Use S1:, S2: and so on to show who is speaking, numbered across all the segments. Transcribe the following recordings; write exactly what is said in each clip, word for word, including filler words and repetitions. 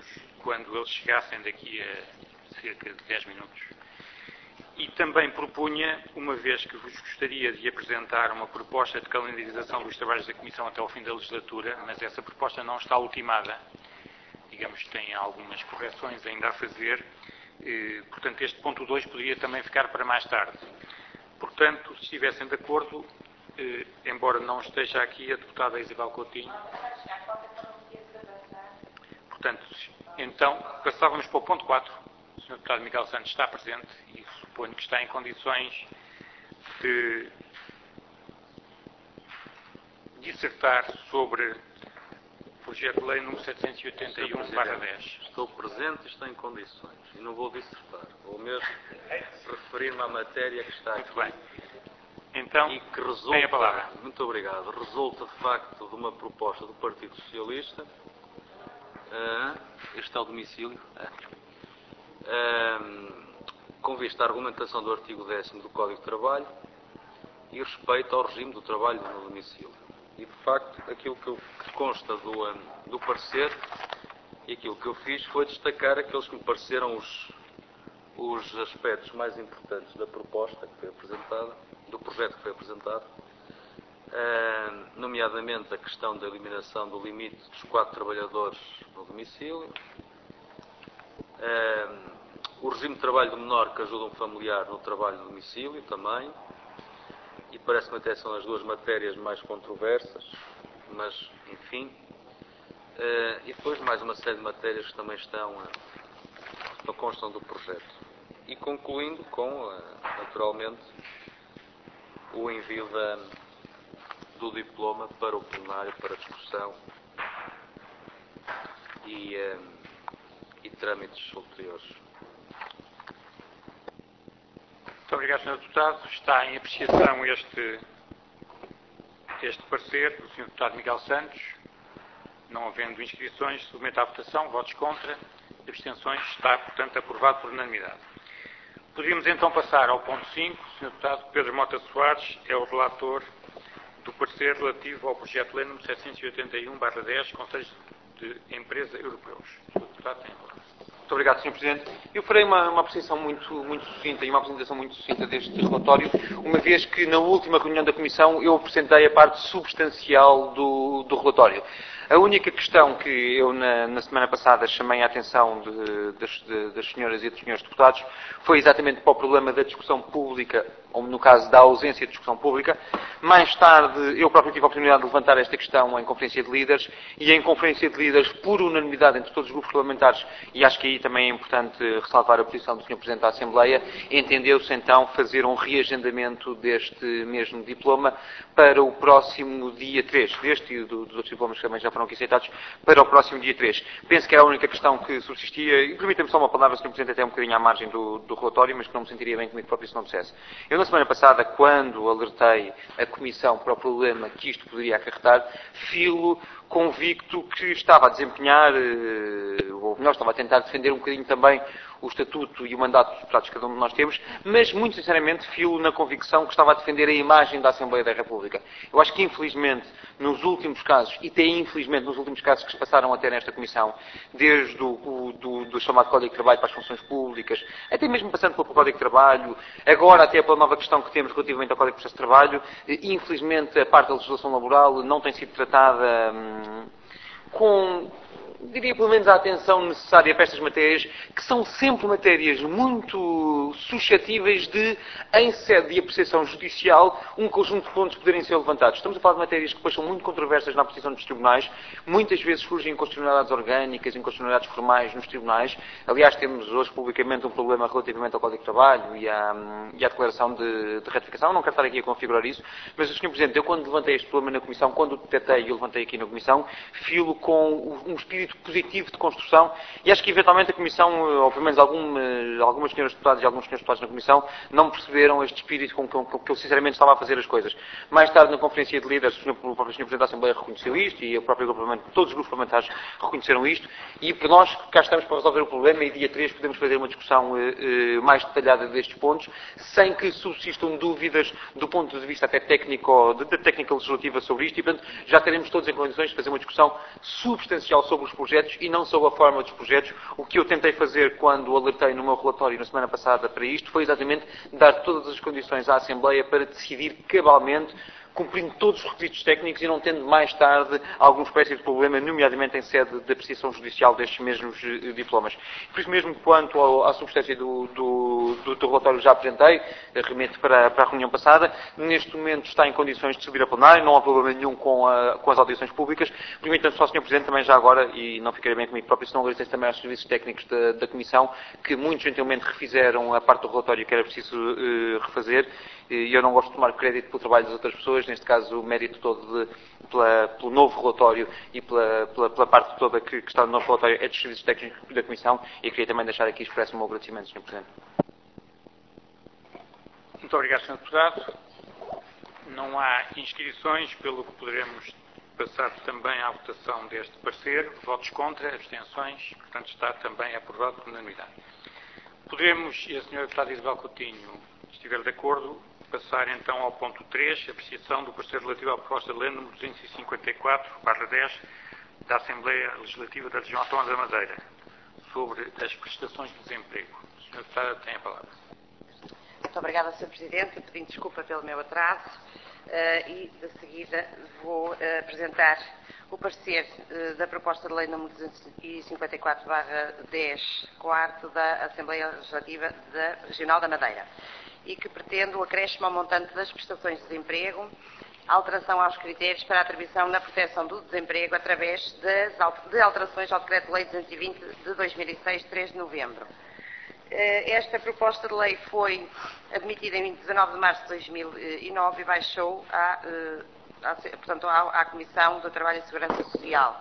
S1: ouvi-los quando eles chegassem daqui a cerca de dez minutos. E também propunha, uma vez que vos gostaria de apresentar uma proposta de calendarização dos trabalhos da Comissão até ao fim da legislatura, mas essa proposta não está ultimada, digamos que tem algumas correções ainda a fazer, eh, portanto este ponto dois poderia também ficar para mais tarde. Portanto, se estivessem de acordo, eh, embora não esteja aqui a deputada Isabel Coutinho, portanto, então passávamos para o ponto quatro. O senhor Deputado Miguel Santos está presente e suponho que está em condições de dissertar sobre o projeto de lei número setecentos e oitenta e um barra dez.
S2: Estou presente e estou em condições. E não vou dissertar. Vou mesmo referir-me à matéria que está aqui.
S1: Muito bem. Então,
S2: e que resulta,
S1: tem a palavra.
S2: Muito obrigado. Resulta, de facto, de uma proposta do Partido Socialista. Uh, este é o domicílio. Uh. Uh, com vista à argumentação do artigo décimo do Código de Trabalho e respeito ao regime do trabalho no domicílio. E, de facto, aquilo que, eu, que consta do, um, do parecer e aquilo que eu fiz foi destacar aqueles que me pareceram os, os aspectos mais importantes da proposta que foi apresentada, do projeto que foi apresentado, uh, nomeadamente a questão da eliminação do limite dos quatro trabalhadores no domicílio, uh, o regime de trabalho do menor que ajuda um familiar no trabalho no domicílio também, e parece-me até são as duas matérias mais controversas, mas, enfim, uh, e depois mais uma série de matérias que também estão, uh, constam do projeto. E concluindo com, uh, naturalmente, o envio da, do diploma para o plenário, para discussão e, uh, e trâmites ulteriores.
S1: Muito obrigado, senhor Deputado. Está em apreciação este, este parecer do senhor Deputado Miguel Santos. Não havendo inscrições, submete à votação. Votos contra. Abstenções. Está, portanto, aprovado por unanimidade. Poderíamos então passar ao ponto cinco. O senhor Deputado Pedro Mota Soares é o relator do parecer relativo ao projeto de lei número setecentos e oitenta e um barra dez, Conselhos de Empresa Europeus. O senhor Deputado tem a palavra.
S3: Muito obrigado, senhor Presidente. Eu farei uma, uma apreciação muito, muito sucinta e uma apresentação muito sucinta deste relatório, uma vez que na última reunião da Comissão eu apresentei a parte substancial do, do relatório. A única questão que eu na, na semana passada chamei a atenção de, das, de, das senhoras e dos senhores deputados foi exatamente para o problema da discussão pública, ou no caso da ausência de discussão pública. Mais tarde eu próprio tive a oportunidade de levantar esta questão em Conferência de Líderes e em Conferência de Líderes, por unanimidade entre todos os grupos parlamentares, e acho que aí também é importante ressalvar a posição do senhor Presidente da Assembleia, entendeu-se então fazer um reagendamento deste mesmo diploma para o próximo dia três, deste e dos outros diplomas que também já foram aqui aceitados, para o próximo dia três. Penso que era a única questão que subsistia, e permita-me só uma palavra, senhor Presidente, até um bocadinho à margem do, do relatório, mas que não me sentiria bem comigo próprio se não dissesse. Eu, na semana passada, quando alertei a Comissão para o problema que isto poderia acarretar, filo convicto que estava a desempenhar, ou melhor, estava a tentar defender um bocadinho também o estatuto e o mandato dos deputados que cada um de nós temos, mas, muito sinceramente, filo na convicção que estava a defender a imagem da Assembleia da República. Eu acho que, infelizmente, nos últimos casos, e até infelizmente nos últimos casos que se passaram até nesta Comissão, desde o do, do chamado Código de Trabalho para as funções públicas, até mesmo passando pelo Código de Trabalho, agora até pela nova questão que temos relativamente ao Código de Processo de Trabalho, infelizmente a parte da legislação laboral não tem sido tratada hum, com, diria pelo menos, a atenção necessária para estas matérias, que são sempre matérias muito suscetíveis de, em sede de apreciação judicial, um conjunto de pontos poderem ser levantados. Estamos a falar de matérias que depois são muito controversas na apreciação dos tribunais, muitas vezes surgem inconstitucionalidades orgânicas, inconstitucionalidades formais nos tribunais. Aliás, temos hoje publicamente um problema relativamente ao Código de Trabalho e à, e à declaração de, de retificação. Não quero estar aqui a configurar isso, mas, senhor Presidente, eu quando levantei este problema na Comissão, quando o detetei e o levantei aqui na Comissão, filo com um espírito positivo de construção, e acho que eventualmente a Comissão, ou pelo menos algum, algumas senhoras deputadas e alguns senhores deputados na Comissão, não perceberam este espírito com que, com que eu sinceramente estava a fazer as coisas. Mais tarde, na Conferência de Líderes, o, senhor, o próprio senhor Presidente da Assembleia reconheceu isto, e o próprio Grupo Parlamentar, todos os grupos parlamentares reconheceram isto, e por nós cá estamos para resolver o problema, e dia três podemos fazer uma discussão eh, eh, mais detalhada destes pontos, sem que subsistam dúvidas do ponto de vista até técnico, da técnica legislativa sobre isto, e portanto já teremos todos em condições de fazer uma discussão substancial sobre os projetos e não sobre a forma dos projetos. O que eu tentei fazer quando alertei no meu relatório na semana passada para isto foi exatamente dar todas as condições à Assembleia para decidir cabalmente, cumprindo todos os requisitos técnicos e não tendo mais tarde alguma espécie de problema, nomeadamente em sede de apreciação judicial destes mesmos uh, diplomas. Por isso mesmo, quanto ao, à substância do, do, do, do relatório que já apresentei, remeto para, para a reunião passada, neste momento está em condições de subir a plenário, não há problema nenhum com, a, com as audições públicas. Permita-me só, senhor Presidente, também já agora, e não ficarei bem comigo próprio, se não agradecer também aos serviços técnicos da, da Comissão, que muito gentilmente refizeram a parte do relatório que era preciso uh, refazer. E eu não gosto de tomar crédito pelo trabalho das outras pessoas, neste caso o mérito todo de, pela, pelo novo relatório e pela, pela, pela parte toda que, que está no novo relatório é dos serviços técnicos da Comissão e queria também deixar aqui expresso o meu agradecimento, senhor Presidente.
S1: Muito obrigado, senhor Deputado. Não há inscrições, pelo que poderemos passar também à votação deste parecer. Votos contra, abstenções, portanto está também aprovado por unanimidade. Poderemos, e a senhora Deputada Isabel Coutinho estiver de acordo, passar então ao ponto três, apreciação do parecer relativo à proposta de lei número duzentos e cinquenta e quatro, barra dez, da Assembleia Legislativa da Região Autónoma da Madeira, sobre as prestações de desemprego. A senhora Deputada tem a palavra.
S4: Muito obrigada, senhor Presidente, pedindo desculpa pelo meu atraso uh, e, de seguida, vou uh, apresentar o parecer uh, da proposta de lei número duzentos e cinquenta e quatro, barra dez, quarto, da Assembleia Legislativa da Regional da Madeira, e que pretende o acréscimo ao montante das prestações de desemprego, alteração aos critérios para a atribuição na proteção do desemprego através das, de alterações ao Decreto-Lei duzentos e vinte de dois mil e seis, três de novembro. Esta proposta de lei foi admitida em dezanove de março de dois mil e nove e baixou à, à, portanto, à, à Comissão do Trabalho e Segurança Social.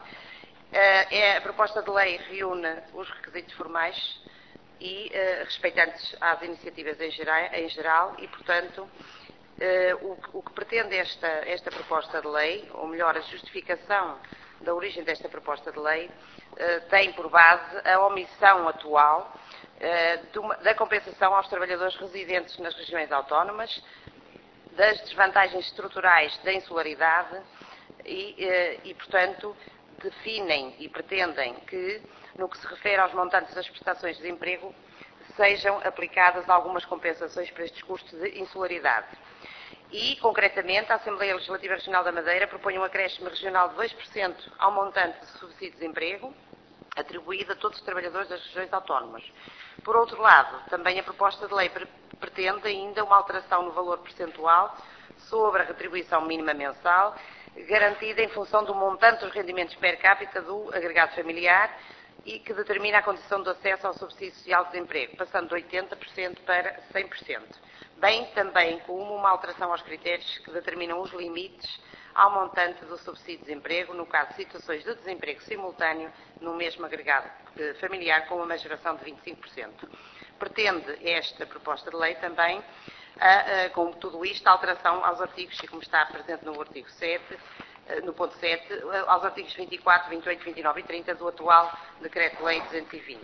S4: A proposta de lei reúne os requisitos formais e uh, respeitantes às iniciativas em geral, em geral e, portanto, uh, o, o que pretende esta, esta proposta de lei, ou melhor, a justificação da origem desta proposta de lei, uh, tem por base a omissão atual uh, de uma, da compensação aos trabalhadores residentes nas regiões autónomas, das desvantagens estruturais da insularidade e, uh, e portanto, definem e pretendem que, no que se refere aos montantes das prestações de desemprego, sejam aplicadas algumas compensações para estes custos de insularidade. E, concretamente, a Assembleia Legislativa Regional da Madeira propõe um acréscimo regional de dois por cento ao montante de subsídio de desemprego, atribuído a todos os trabalhadores das regiões autónomas. Por outro lado, também a proposta de lei pretende ainda uma alteração no valor percentual sobre a retribuição mínima mensal, garantida em função do montante dos rendimentos per capita do agregado familiar e que determina a condição de acesso ao subsídio social de desemprego, passando de oitenta por cento para cem por cento. Bem também como uma alteração aos critérios que determinam os limites ao montante do subsídio de desemprego, no caso de situações de desemprego simultâneo no mesmo agregado familiar com uma majoração de vinte e cinco por cento. Pretende esta proposta de lei também, a, a, com tudo isto, a alteração aos artigos, e como está presente no artigo sete, no ponto sete, aos artigos vinte e quatro, vinte e oito, vinte e nove e trinta do atual Decreto-Lei duzentos e vinte.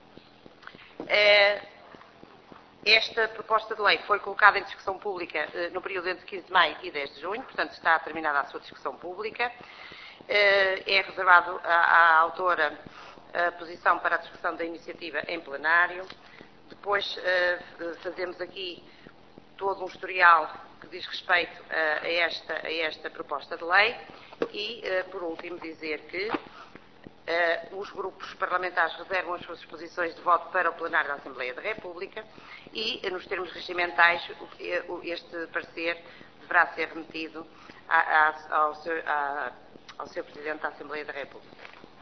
S4: Esta proposta de lei foi colocada em discussão pública no período entre quinze de maio e dez de junho, portanto está terminada a sua discussão pública. É reservado à, à autora a posição para a discussão da iniciativa em plenário. Depois fazemos aqui todo um historial que diz respeito a esta, a esta proposta de lei e, por último, dizer que uh, os grupos parlamentares reservam as suas posições de voto para o plenário da Assembleia da República e, nos termos regimentais, este parecer deverá ser remetido a, a, ao, seu, a, ao Senhor Presidente da Assembleia da República.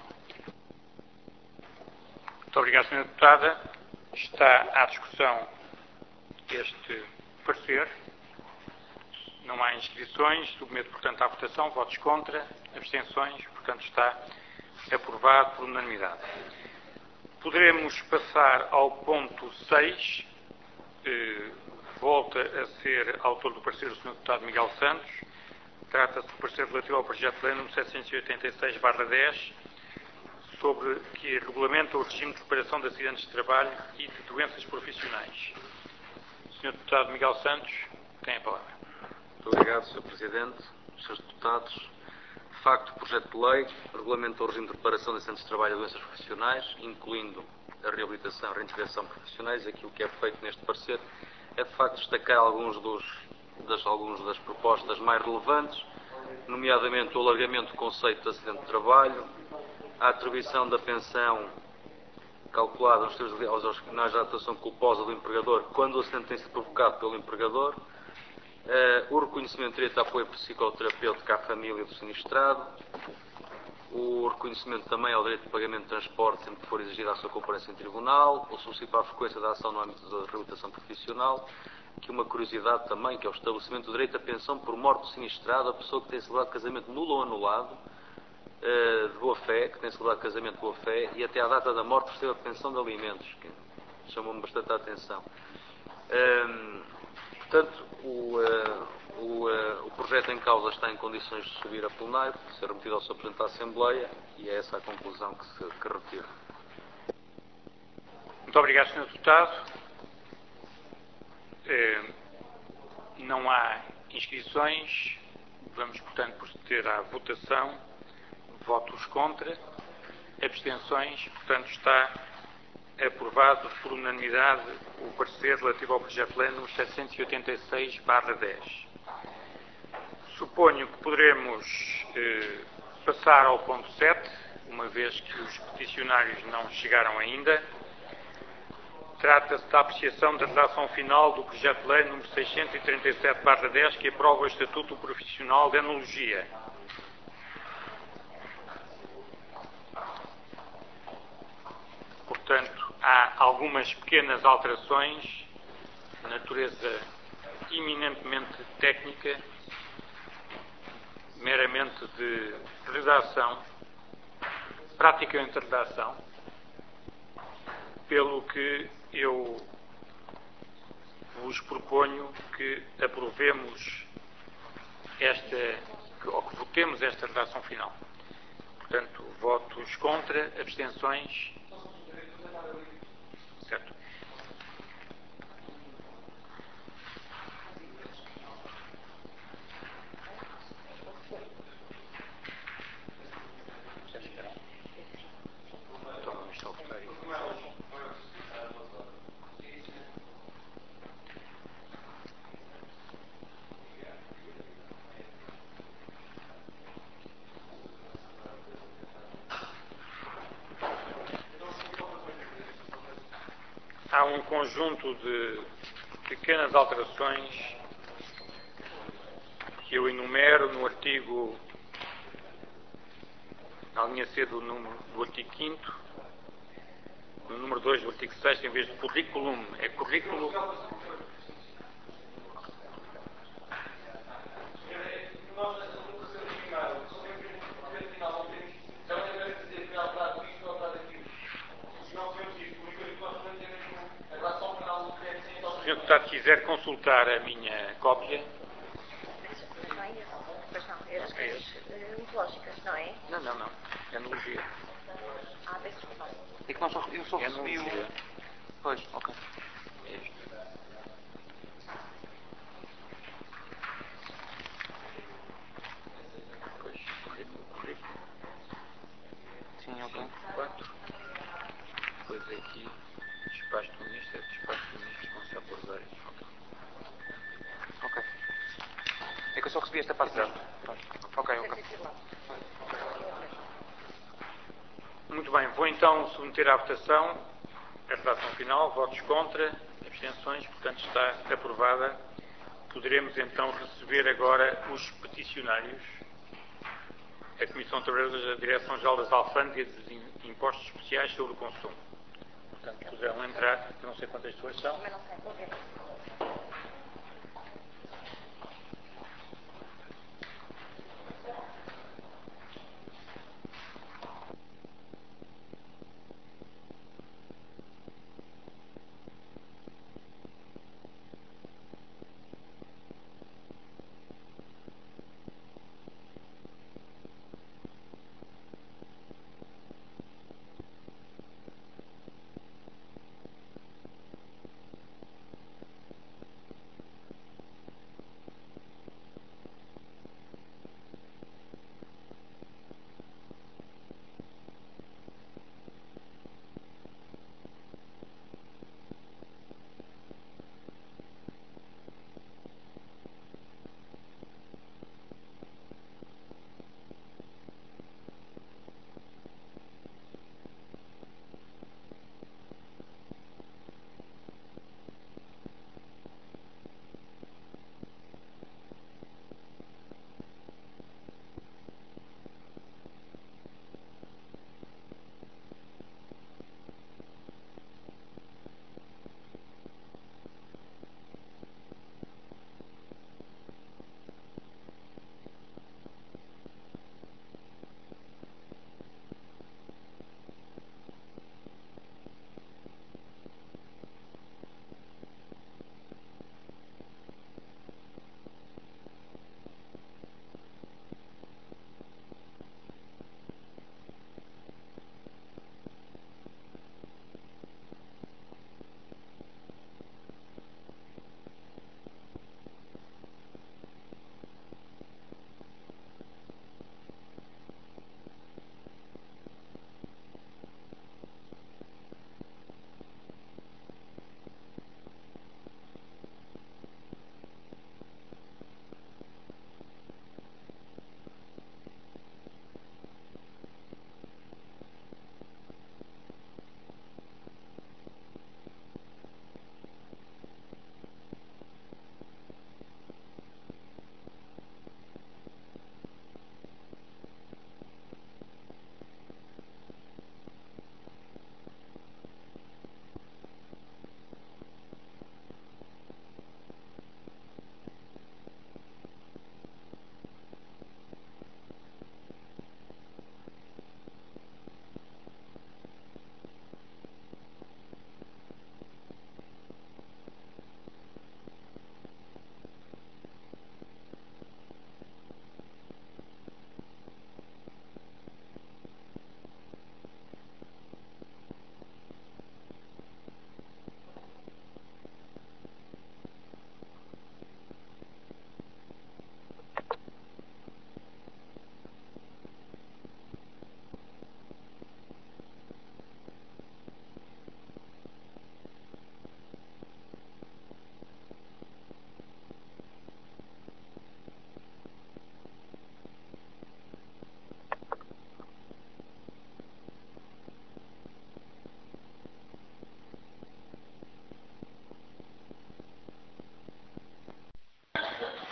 S1: Muito obrigado, senhora Deputada. Está à discussão este parecer. Não há inscrições. Submeto, portanto, à votação. Votos contra. Abstenções. Portanto, está aprovado por unanimidade. Poderemos passar ao ponto seis. Eh, volta a ser autor do parecer o senhor Deputado Miguel Santos. Trata-se do parecer relativo ao projeto de lei número setecentos e oitenta e seis barra dez, sobre que regulamenta o regime de reparação de acidentes de trabalho e de doenças profissionais. O senhor Deputado Miguel Santos tem a palavra.
S2: Muito obrigado, senhor Presidente, senhores Deputados. facto, o projeto de lei regulamenta o regime de reparação de acidentes de trabalho e doenças profissionais, incluindo a reabilitação e reintegração profissionais. Aquilo que é feito neste parecer é, de facto, destacar alguns dos, das, alguns das propostas mais relevantes, nomeadamente o alargamento do conceito de acidente de trabalho, a atribuição da pensão calculada nos termos aos originais da atuação culposa do empregador quando o acidente tem sido provocado pelo empregador, uh, o reconhecimento de direito de apoio psicoterapêutico à família do sinistrado, o reconhecimento também ao direito de pagamento de transporte sempre que for exigida a sua comparência em tribunal, o subsídio para a frequência da ação no âmbito da reabilitação profissional. Aqui uma curiosidade também, que é o estabelecimento do direito à pensão por morte do sinistrado, a pessoa que tem celebrado casamento nulo ou anulado, de boa-fé, que tem celebrado casamento de boa-fé, e até à data da morte recebe a pensão de alimentos, que chamou-me bastante a atenção. Um, portanto, o, uh, o, uh, o projeto em causa está em condições de subir a plenário, de ser remetido ao seu Presidente da Assembleia, e é essa a conclusão que, se, que retiro.
S1: Muito obrigado, senhor Deputado. Uh, não há inscrições. Vamos, portanto, proceder à votação. Votos contra, abstenções, portanto está aprovado por unanimidade o parecer relativo ao projeto de lei número setecentos e oitenta e seis barra dez. Suponho que poderemos eh, passar ao ponto sete, uma vez que os peticionários não chegaram ainda. Trata-se da apreciação da redação final do projeto de lei número seiscentos e trinta e sete barra dez, que aprova o Estatuto Profissional de Enologia. Portanto, há algumas pequenas alterações de natureza eminentemente técnica, meramente de redação, praticamente redação, pelo que eu vos proponho que aprovemos esta, ou que votemos esta redação final. Portanto, votos contra, abstenções. Certo. Já chegaram? Então vamos só votar aí. Há um conjunto de pequenas alterações que eu enumero no artigo, na linha C do, número, do artigo quinto, no número dois do artigo sexto, em vez de currículo, é currículo. Se o senhor Deputado quiser consultar a minha cópia.
S4: Não é esse. Pois não, é das questões ontológicas, não é?
S1: Não, não, não. É analogia.
S4: Ah, peço desculpa.
S3: É que nós só, eu só
S1: É
S3: recebi o...
S1: analogia.
S3: Pois, ok.
S1: É isto. Pois, currículo, currículo.
S3: Sim, ok.
S1: quatro. Depois aqui, despacho do Ministro, é despacho do Ministro responsável pelas áreas. Ok.
S3: Ok. É que eu só recebi esta parte.
S1: Exato.
S3: Ok, ok.
S1: Muito bem, vou então submeter à votação a redação final, votos contra, abstenções, portanto está aprovada. Poderemos então receber agora os peticionários. A Comissão de Trabalhadores da Direção-Geral das Alfândegas e dos Impostos Especiais sobre o Consumo. Portanto, poderão entrar, eu não sei quantas pessoas são.
S4: Mas não sei, vou ver.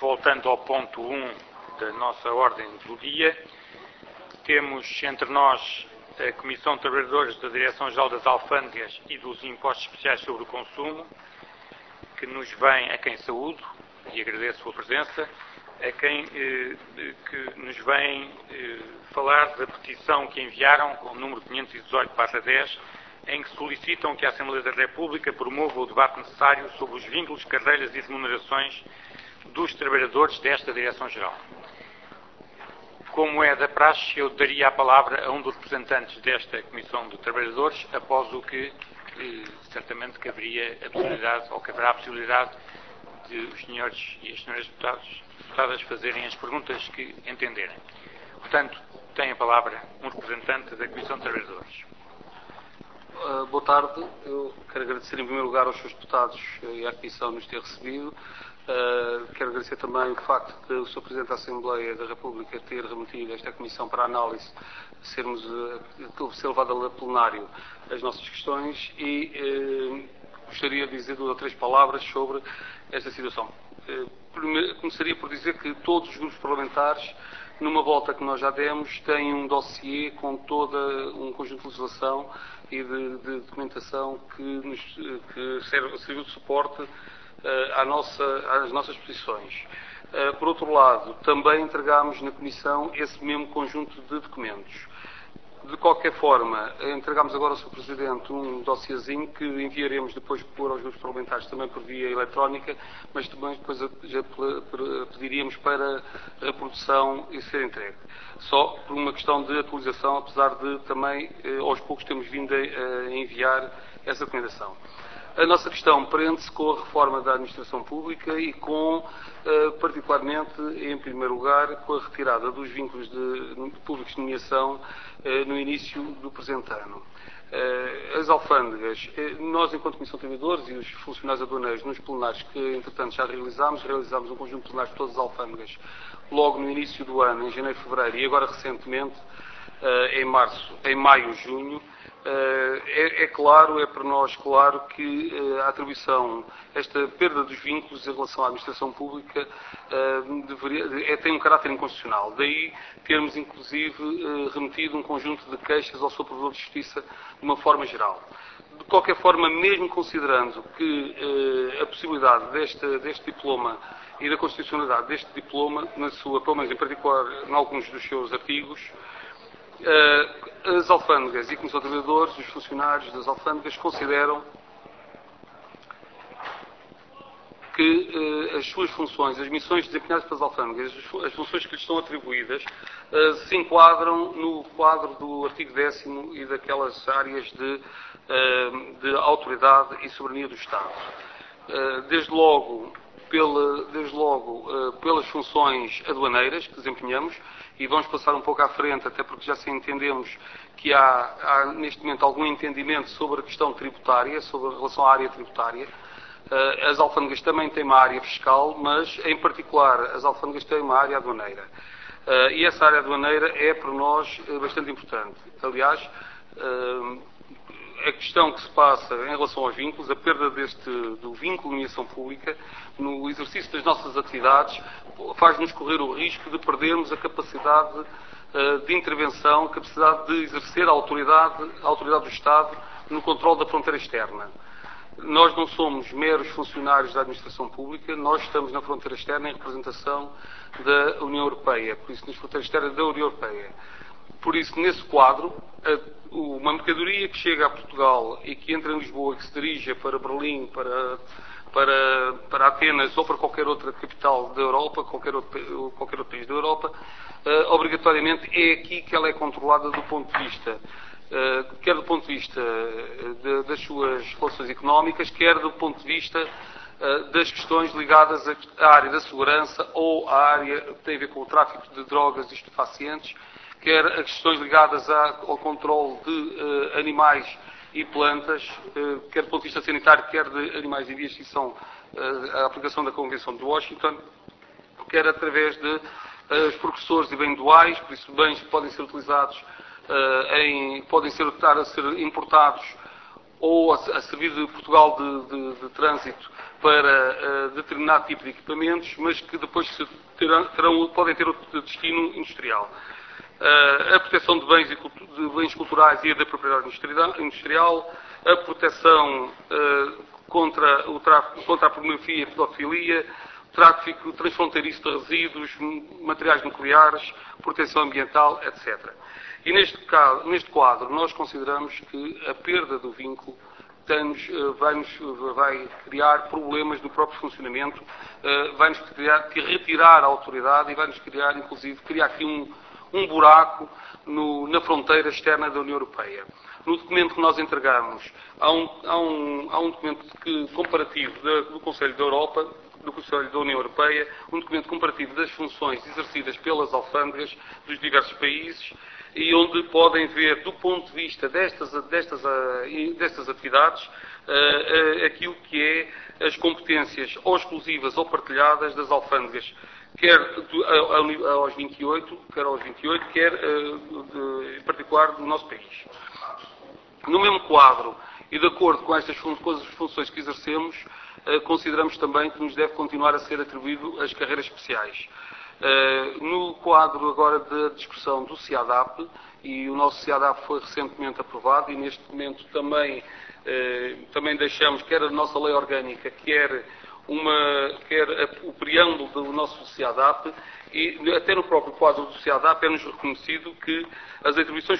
S1: voltando ao ponto um da nossa ordem do dia, temos entre nós a Comissão de Trabalhadores da Direção-Geral das Alfândegas e dos Impostos Especiais sobre o Consumo, que nos vem, a quem saúdo e agradeço a presença, a quem eh, que nos vem eh, falar da petição que enviaram, com o número quinhentos e dezoito barra dez, em que solicitam que a Assembleia da República promova o debate necessário sobre os vínculos, carreiras e remunerações dos trabalhadores desta Direção-Geral. Como é da praxe, eu daria a palavra a um dos representantes desta Comissão de Trabalhadores, após o que eh, certamente caberia a possibilidade, ou caberá a possibilidade de os senhores e as senhoras deputados, deputadas fazerem as perguntas que entenderem. Portanto, tem a palavra um representante da Comissão de Trabalhadores.
S5: Uh, boa tarde. Eu quero agradecer em primeiro lugar aos senhores deputados e à Comissão nos ter recebido. Uh, quero agradecer também o facto de o senhor Presidente da Assembleia da República ter remetido esta Comissão para análise, sermos, uh, ser levado a plenário as nossas questões e uh, gostaria de dizer duas ou três palavras sobre esta situação. Uh, primeiro, começaria por dizer que todos os grupos parlamentares, numa volta que nós já demos, têm um dossiê com todo um conjunto de legislação e de, de documentação que, nos, que serve, serviu de suporte uh, à nossa, às nossas posições. Uh, por outro lado, também entregámos na Comissão esse mesmo conjunto de documentos. De qualquer forma, entregámos agora ao senhor Presidente um dossiêzinho que enviaremos depois por aos grupos parlamentares também por via eletrónica, mas também depois já pediríamos para reprodução e ser entregue. Só por uma questão de atualização, apesar de também aos poucos termos vindo a enviar essa documentação. A nossa questão prende-se com a reforma da administração pública e com, particularmente, em primeiro lugar, com a retirada dos vínculos de, de públicos de nomeação no início do presente ano. As alfândegas, nós enquanto Comissão de Trabalhadores e os funcionários aduaneiros nos plenários que entretanto já realizámos, realizámos um conjunto de plenários de todas as alfândegas logo no início do ano, em janeiro, fevereiro e agora recentemente em março, em maio, junho. É, é claro, é para nós claro que a atribuição, esta perda dos vínculos em relação à administração pública deveria, é, tem um caráter inconstitucional. Daí termos inclusive remetido um conjunto de queixas ao senhor Provedor de Justiça de uma forma geral. De qualquer forma, mesmo considerando que a possibilidade deste, deste diploma e da constitucionalidade deste diploma, na sua, pelo menos em particular em alguns dos seus artigos, as alfândegas e a Comissão de Trabalhadores, os funcionários das alfândegas consideram que uh, as suas funções, as missões desempenhadas pelas alfândegas, as funções que lhes estão atribuídas, uh, se enquadram no quadro do artigo décimo e daquelas áreas de, uh, de autoridade e soberania do Estado. Uh, desde logo, pela, desde logo uh, pelas funções aduaneiras que desempenhamos, e vamos passar um pouco à frente, até porque já se entendemos que há, há neste momento algum entendimento sobre a questão tributária, sobre a relação à área tributária. Uh, as alfândegas também têm uma área fiscal, mas em particular as alfândegas têm uma área aduaneira. Uh, e essa área aduaneira é para nós uh, bastante importante. Aliás, uh, a questão que se passa em relação aos vínculos, a perda deste, do vínculo de nomeação pública, no exercício das nossas atividades, faz-nos correr o risco de perdermos a capacidade uh, de intervenção, a capacidade de exercer a autoridade, a autoridade do Estado no controle da fronteira externa. Nós não somos meros funcionários da administração pública, nós estamos na fronteira externa em representação da União Europeia, por isso, na fronteira externa da União Europeia. Por isso, nesse quadro, uma mercadoria que chega a Portugal e que entra em Lisboa, que se dirige para Berlim, para, para, para Atenas ou para qualquer outra capital da Europa, qualquer outro, qualquer outro país da Europa, uh, obrigatoriamente é aqui que ela é controlada do ponto de vista, uh, quer do ponto de vista de, das suas relações económicas, quer do ponto de vista uh, das questões ligadas à área da segurança ou à área que tem a ver com o tráfico de drogas e estupefacientes, quer as questões ligadas ao controle de uh, animais e plantas, uh, quer do ponto de vista sanitário, quer de animais em via de extinção, uh, a aplicação da Convenção de Washington, quer através de uh, os precursores e bens duais, por isso bens que podem ser utilizados, uh, em, podem ser, a ser importados ou a, a servir de Portugal de, de, de trânsito para uh, determinado tipo de equipamentos, mas que depois se terão, terão, podem ter outro destino industrial. Uh, a proteção de bens, e de bens culturais e da propriedade industrial, a proteção uh, contra, o tráfico, contra a pornografia e a pedofilia, tráfico transfronteiriço de resíduos, materiais nucleares, proteção ambiental, etcétera. E neste, caso, neste quadro nós consideramos que a perda do vínculo tem-nos, vai-nos, vai criar problemas no próprio funcionamento, vai-nos criar, retirar a autoridade e vai-nos criar, inclusive, criar aqui um, um buraco no, na fronteira externa da União Europeia. No documento que nós entregamos, há um, há um, há um documento que, comparativo da, do Conselho da Europa, do Conselho da União Europeia, um documento comparativo das funções exercidas pelas alfândegas dos diversos países, e onde podem ver, do ponto de vista destas, destas, destas atividades, aquilo que é as competências ou exclusivas ou partilhadas das alfândegas, quer aos vinte e oito, quer aos vinte e oito, quer em particular do nosso país. No mesmo quadro, e de acordo com estas funções que exercemos, consideramos também que nos deve continuar a ser atribuído as carreiras especiais. Uh, no quadro agora da discussão do CIADAP, e o nosso CIADAP foi recentemente aprovado, e neste momento também, uh, também deixamos, quer a nossa lei orgânica, quer, uma, quer a, o preâmbulo do nosso CIADAP, e até no próprio quadro do CIADAP é-nos reconhecido que as atribuições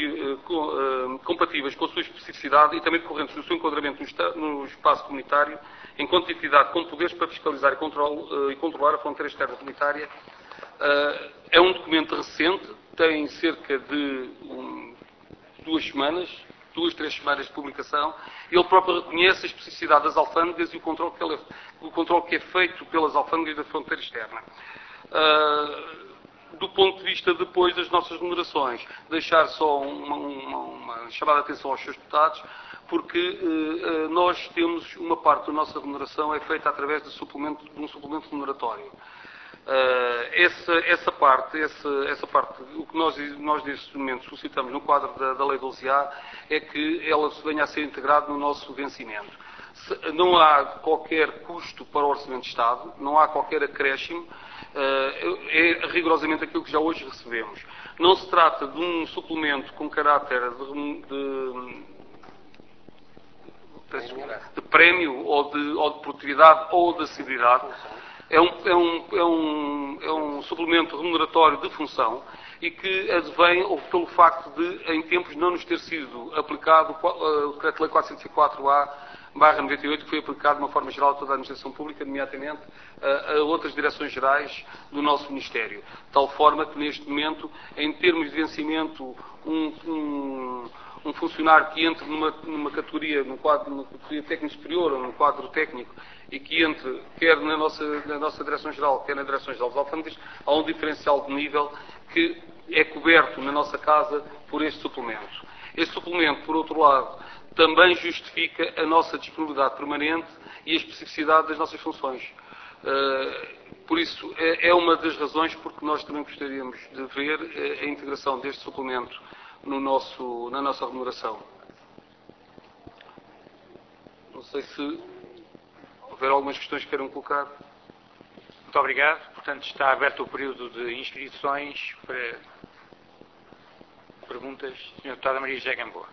S5: compatíveis com a sua especificidade e também decorrentes do seu enquadramento no, no espaço comunitário, enquanto entidade com poderes para fiscalizar e, control, e controlar a fronteira externa comunitária, é um documento recente, tem cerca de um, duas semanas, duas, três semanas de publicação. Ele próprio reconhece a especificidade das alfândegas e o controle que, ele, o controle que é feito pelas alfândegas da fronteira externa. Uh, do ponto de vista depois das nossas remunerações, deixar só uma, uma, uma chamada de atenção aos seus deputados, porque uh, uh, nós temos uma parte da nossa remuneração é feita através de, suplemento, de um suplemento remuneratório. Uh, essa, essa parte, essa, essa parte, o que nós, nós neste momento solicitamos no quadro da, da Lei doze A é que ela venha a ser integrada no nosso vencimento. Se, não há qualquer custo para o Orçamento de Estado, não há qualquer acréscimo, é rigorosamente aquilo que já hoje recebemos. Não se trata de um suplemento com caráter de, de, de, de prémio ou de, ou de produtividade ou de assiduidade. É um, é, um, é, um, é um suplemento remuneratório de função e que advém pelo facto de, em tempos, não nos ter sido aplicado o Decreto-Lei quatrocentos e quatro A barra noventa e oito, que foi aplicado de uma forma geral a toda a administração pública, nomeadamente a, a outras direções gerais do nosso Ministério. De tal forma que, neste momento, em termos de vencimento, um, um, um funcionário que entre numa, numa categoria, num quadro, numa categoria técnico superior ou num quadro técnico, e que entre, quer na nossa, na nossa Direção-Geral, quer na Direção-Geral dos Alfândegas, há um diferencial de nível que é coberto na nossa casa por este suplemento. Este suplemento, por outro lado, também justifica a nossa disponibilidade permanente e a especificidade das nossas funções. Uh, por isso, é, é uma das razões porque nós também gostaríamos de ver a integração deste suplemento no nosso, na nossa remuneração. Não sei se houver algumas questões que queiram colocar.
S1: Muito obrigado. Portanto, está aberto o período de inscrições para perguntas. senhora Deputada Maria José Gamboa.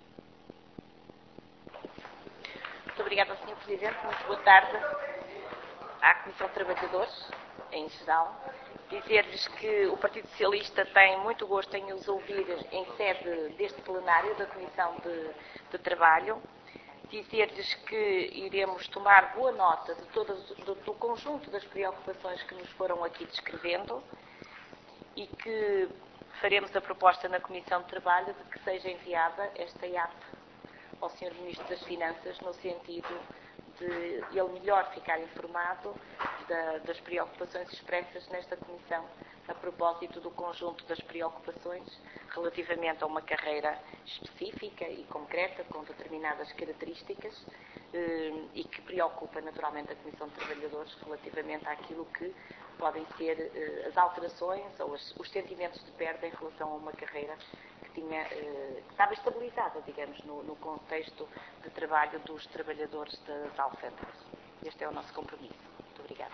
S6: Muito obrigada, senhor Presidente. Muito boa tarde à Comissão de Trabalhadores, em geral. Dizer-lhes que o Partido Socialista tem muito gosto em os ouvir em sede deste plenário da Comissão de, de Trabalho. Dizer-lhes que iremos tomar boa nota de todas, do, do conjunto das preocupações que nos foram aqui descrevendo e que faremos a proposta na Comissão de Trabalho de que seja enviada esta I A P ao senhor Ministro das Finanças, no sentido de ele melhor ficar informado da, das preocupações expressas nesta Comissão, a propósito do conjunto das preocupações relativamente a uma carreira específica e concreta, com determinadas características, eh, e que preocupa naturalmente a Comissão de Trabalhadores relativamente àquilo que podem ser eh, as alterações ou as, os sentimentos de perda em relação a uma carreira que tinha, eh, que estava estabilizada, digamos, no, no contexto de trabalho dos trabalhadores das alfândegas. Este é o nosso compromisso. Muito obrigada.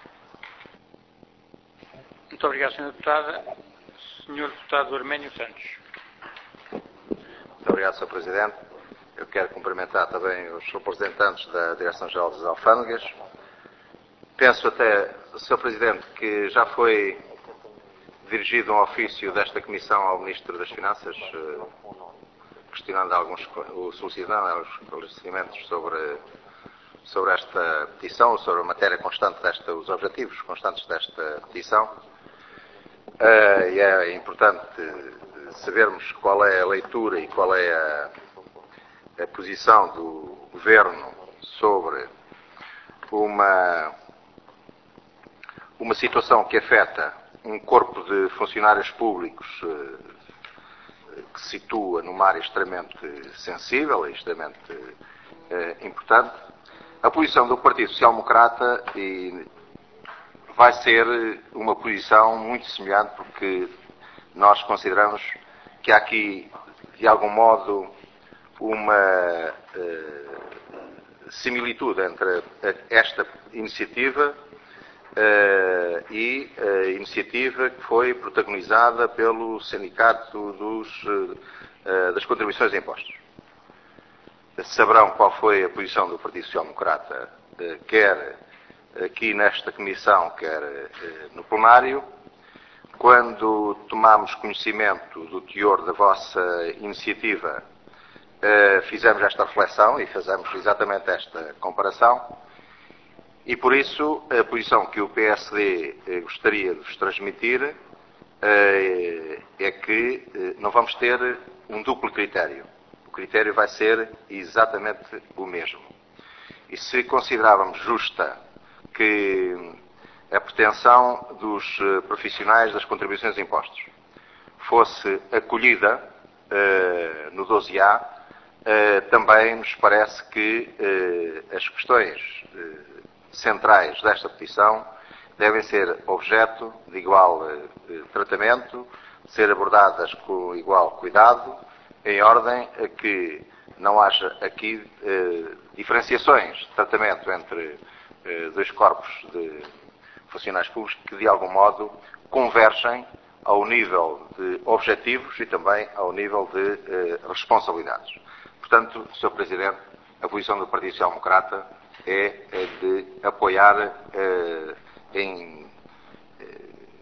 S1: Muito obrigado, senhora Deputada. senhor Deputado Arménio Santos.
S7: Muito obrigado, senhor Presidente. Eu quero cumprimentar também os representantes da Direção-Geral das Alfândegas. Penso até, senhor Presidente, que já foi dirigido um ofício desta Comissão ao Ministro das Finanças, questionando alguns, solicitando alguns esclarecimentos sobre, sobre esta petição, sobre a matéria constante desta, os objetivos constantes desta petição. E é importante sabermos qual é a leitura e qual é a, a posição do Governo sobre uma, uma situação que afeta um corpo de funcionários públicos que se situa numa área extremamente sensível e extremamente importante. A posição do Partido Social Democrata e vai ser uma posição muito semelhante, porque nós consideramos que há aqui, de algum modo, uma uh, similitude entre esta iniciativa uh, e a iniciativa que foi protagonizada pelo Sindicato dos, uh, das Contribuições e Impostos. Saberão qual foi a posição do Partido Social Democrata, uh, quer aqui nesta Comissão, quer uh, no plenário. Quando tomámos conhecimento do teor da vossa iniciativa, uh, fizemos esta reflexão e fizemos exatamente esta comparação. E por isso, a posição que o P S D uh, gostaria de vos transmitir uh, é que uh, não vamos ter um duplo critério. O critério vai ser exatamente o mesmo. E se considerávamos justa que a pretensão dos profissionais das contribuições e impostos fosse acolhida uh, no doze A, uh, também nos parece que uh, as questões uh, centrais desta petição devem ser objeto de igual uh, tratamento, ser abordadas com igual cuidado, em ordem a que não haja aqui uh, diferenciações de tratamento entre uh, dois corpos de funcionários públicos que, de algum modo, convergem ao nível de objetivos e também ao nível de eh, responsabilidades. Portanto, senhor Presidente, a posição do Partido Social Democrata é, é de apoiar eh, em eh,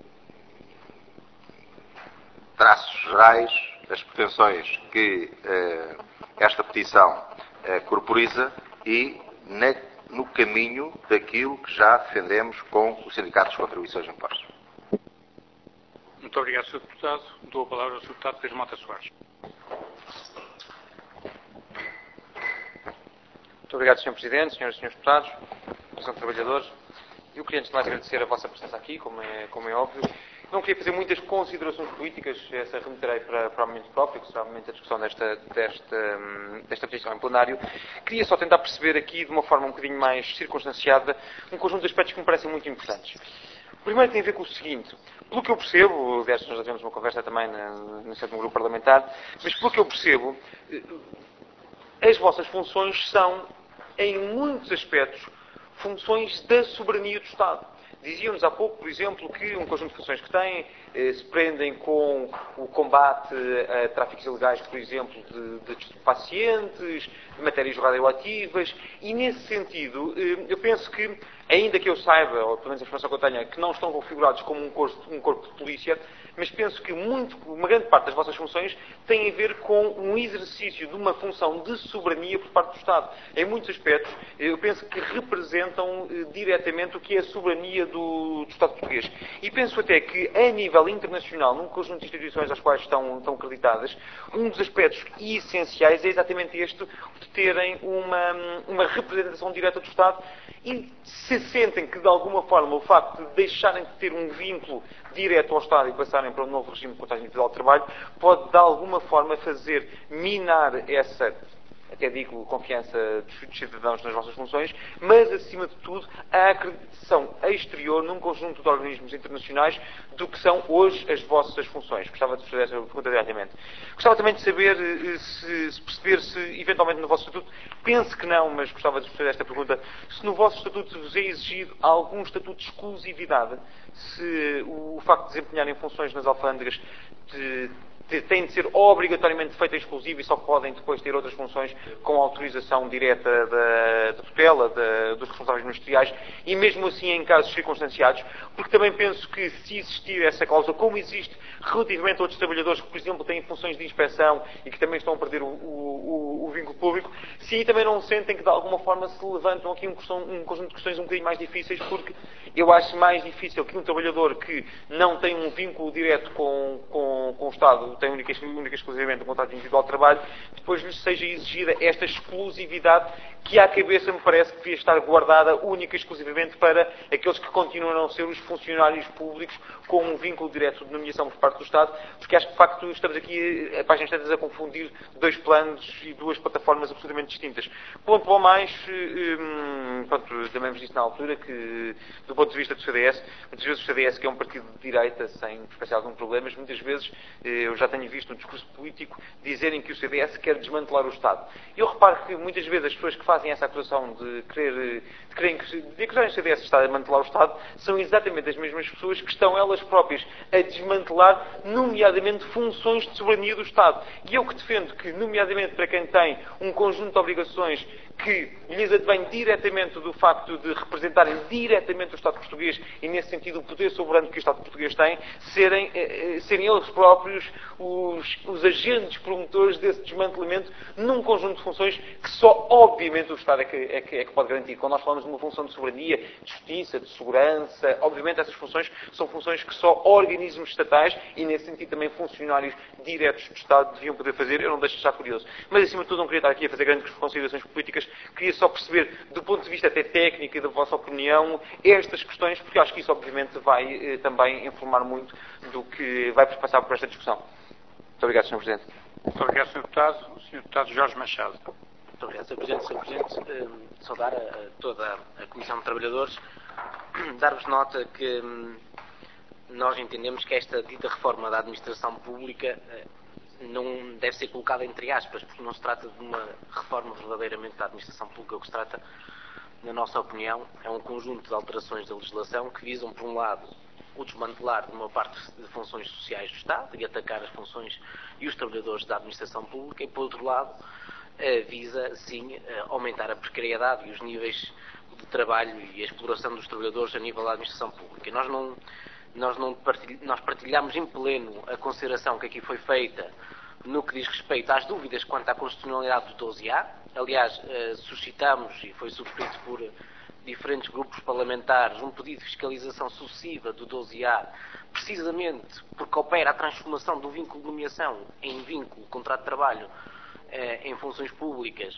S7: traços gerais as pretensões que eh, esta petição eh, corporiza e na no caminho daquilo que já defendemos com o Sindicato dos Contribuições e Impostos.
S1: Muito obrigado, senhor Deputado. Dou a palavra ao senhor Deputado Pedro Mota Soares.
S3: Muito obrigado, senhor Presidente, senhoras e senhores Deputados, Comissão de Trabalhadores. Eu queria, antes de mais, agradecer a vossa presença aqui, como é, como é óbvio. Não queria fazer muitas considerações políticas, essa remeterei para, para o momento próprio, que será o momento da discussão desta, desta, desta petição em plenário. Queria só tentar perceber aqui, de uma forma um bocadinho mais circunstanciada, um conjunto de aspectos que me parecem muito importantes. O primeiro tem a ver com o seguinte: pelo que eu percebo, aliás, nós já tivemos uma conversa também no sétimo grupo parlamentar, mas pelo que eu percebo, as vossas funções são, em muitos aspectos, funções da soberania do Estado. Diziam-nos há pouco, por exemplo, que um conjunto de funções que têm eh, se prendem com o combate a tráficos ilegais, por exemplo, de, de estupefacientes, de matérias radioativas, e nesse sentido, eh, eu penso que, ainda que eu saiba, ou pelo menos a informação que eu tenha, que não estão configurados como um corpo, um corpo de polícia, mas penso que muito, uma grande parte das vossas funções tem a ver com um exercício de uma função de soberania por parte do Estado. Em muitos aspectos, eu penso que representam eh, diretamente o que é a soberania do, do Estado português. E penso até que, a nível internacional, num conjunto de instituições às quais estão, estão acreditadas, um dos aspectos essenciais é exatamente este, de terem uma, uma representação direta do Estado e se sentem que, de alguma forma, o facto de deixarem de ter um vínculo direto ao Estado e passarem para um novo regime de contagem individual de trabalho pode, de alguma forma, fazer minar essa até digo, confiança dos cidadãos nas vossas funções, mas, acima de tudo, a acreditação exterior num conjunto de organismos internacionais do que são hoje as vossas funções. Gostava de fazer essa pergunta diretamente. Gostava também de saber, se, se perceber se, eventualmente, no vosso estatuto, penso que não, mas gostava de fazer esta pergunta, se no vosso estatuto vos é exigido algum estatuto de exclusividade, se o facto de desempenharem funções nas alfândegas de, têm de ser obrigatoriamente feitas exclusivo e só podem depois ter outras funções com autorização direta da, da tutela, da, dos responsáveis ministeriais, e mesmo assim em casos circunstanciados, porque também penso que se existir essa cláusula, como existe relativamente a outros trabalhadores que, por exemplo, têm funções de inspeção e que também estão a perder o, o, o, o vínculo público, se aí também não sentem que de alguma forma se levantam aqui um, um conjunto de questões um bocadinho mais difíceis, porque eu acho mais difícil que um trabalhador que não tem um vínculo direto com, com, com o Estado, tem única e exclusivamente um contrato individual de trabalho, depois lhes seja exigida esta exclusividade que à cabeça me parece que devia estar guardada única e exclusivamente para aqueles que continuam a não ser os funcionários públicos com um vínculo direto de nomeação por parte do Estado, porque acho que de facto estamos aqui a páginas tantas a confundir dois planos e duas plataformas absolutamente distintas. Ponto ao mais, hum, pronto, também vos disse na altura que, do ponto de vista do C D S, muitas vezes o C D S, que é um partido de direita, sem especial algum problema, mas muitas vezes eu já tenho visto no discurso político dizerem que o C D S quer desmantelar o Estado. Eu reparo que muitas vezes as pessoas que fazem essa acusação de querer, de querem de acusarem o C D S de estar a desmantelar o Estado são exatamente as mesmas pessoas que estão elas próprias a desmantelar, nomeadamente, funções de soberania do Estado. E eu que defendo que, nomeadamente para quem tem um conjunto de obrigações que lhes advém diretamente do facto de representarem diretamente o Estado português e, nesse sentido, o poder soberano que o Estado português tem, serem, eh, serem eles próprios os, os agentes promotores desse desmantelamento num conjunto de funções que só, obviamente, o Estado é que, é, que, é que pode garantir. Quando nós falamos de uma função de soberania, de justiça, de segurança, obviamente essas funções são funções que só organismos estatais e, nesse sentido, também funcionários diretos do Estado deviam poder fazer. Eu não deixo de estar curioso. Mas, acima de tudo, não queria estar aqui a fazer grandes considerações políticas. Queria só perceber, do ponto de vista até técnico e da vossa opinião, estas questões, porque acho que isso, obviamente, vai eh, também informar muito do que vai passar por esta discussão. Muito obrigado, senhor Presidente.
S1: Muito obrigado, senhor Deputado. O senhor Deputado Jorge Machado.
S8: Muito obrigado, senhor Presidente. senhor Presidente, eh, saudar a toda a Comissão de Trabalhadores, dar-vos nota que hum, nós entendemos que esta dita reforma da administração pública eh, não deve ser colocada entre aspas, porque não se trata de uma reforma verdadeiramente da administração pública. O que se trata, na nossa opinião, é um conjunto de alterações da legislação que visam, por um lado, o desmantelar de uma parte de funções sociais do Estado e atacar as funções e os trabalhadores da administração pública, e, por outro lado, visa, sim, aumentar a precariedade e os níveis de trabalho e a exploração dos trabalhadores a nível da administração pública. Nós não Nós, não partilh... Nós partilhamos em pleno a consideração que aqui foi feita no que diz respeito às dúvidas quanto à constitucionalidade do doze A. Aliás, eh, suscitamos, e foi subscrito por diferentes grupos parlamentares, um pedido de fiscalização sucessiva do doze A, precisamente porque opera a transformação do vínculo de nomeação em vínculo de contrato de trabalho eh, em funções públicas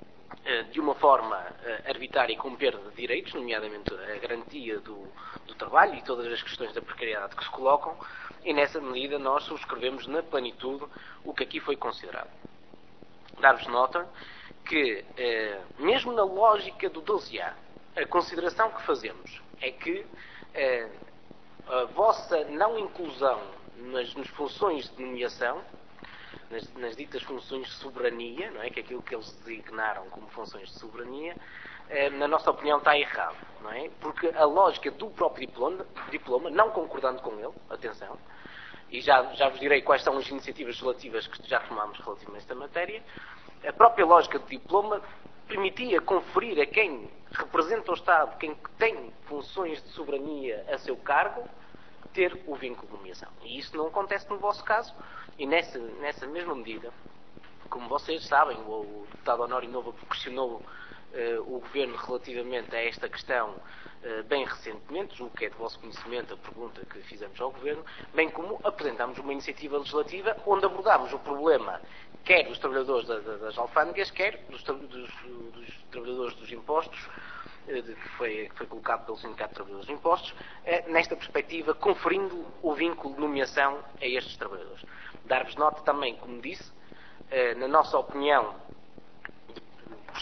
S8: de uma forma arbitrária e com perda de direitos, nomeadamente a garantia do, do trabalho e todas as questões da precariedade que se colocam, e nessa medida nós subscrevemos na plenitude o que aqui foi considerado. Dar-vos nota que, eh, mesmo na lógica do doze A, a consideração que fazemos é que eh, a vossa não inclusão nas, nas funções de nomeação, Nas, nas ditas funções de soberania, não é? Que é aquilo que eles designaram como funções de soberania, eh, na nossa opinião está errado, não é? Porque a lógica do próprio diploma, diploma, não concordando com ele, atenção, e já, já vos direi quais são as iniciativas legislativas que já tomámos relativamente a esta matéria, a própria lógica do diploma permitia conferir a quem representa o Estado, quem tem funções de soberania a seu cargo, ter o vínculo de nomeação. E isso não acontece no vosso caso. E nessa, nessa mesma medida, como vocês sabem, o, o deputado Honório Nova questionou uh, o Governo relativamente a esta questão uh, bem recentemente, julgo que é de vosso conhecimento a pergunta que fizemos ao Governo, bem como apresentámos uma iniciativa legislativa onde abordámos o problema quer dos trabalhadores da, da, das alfândegas, quer dos, dos, dos trabalhadores dos impostos, uh, de, que, foi, que foi colocado pelo Sindicato de Trabalhadores dos Impostos, uh, nesta perspectiva, conferindo o vínculo de nomeação a estes trabalhadores. Dar-vos nota também, como disse, na nossa opinião,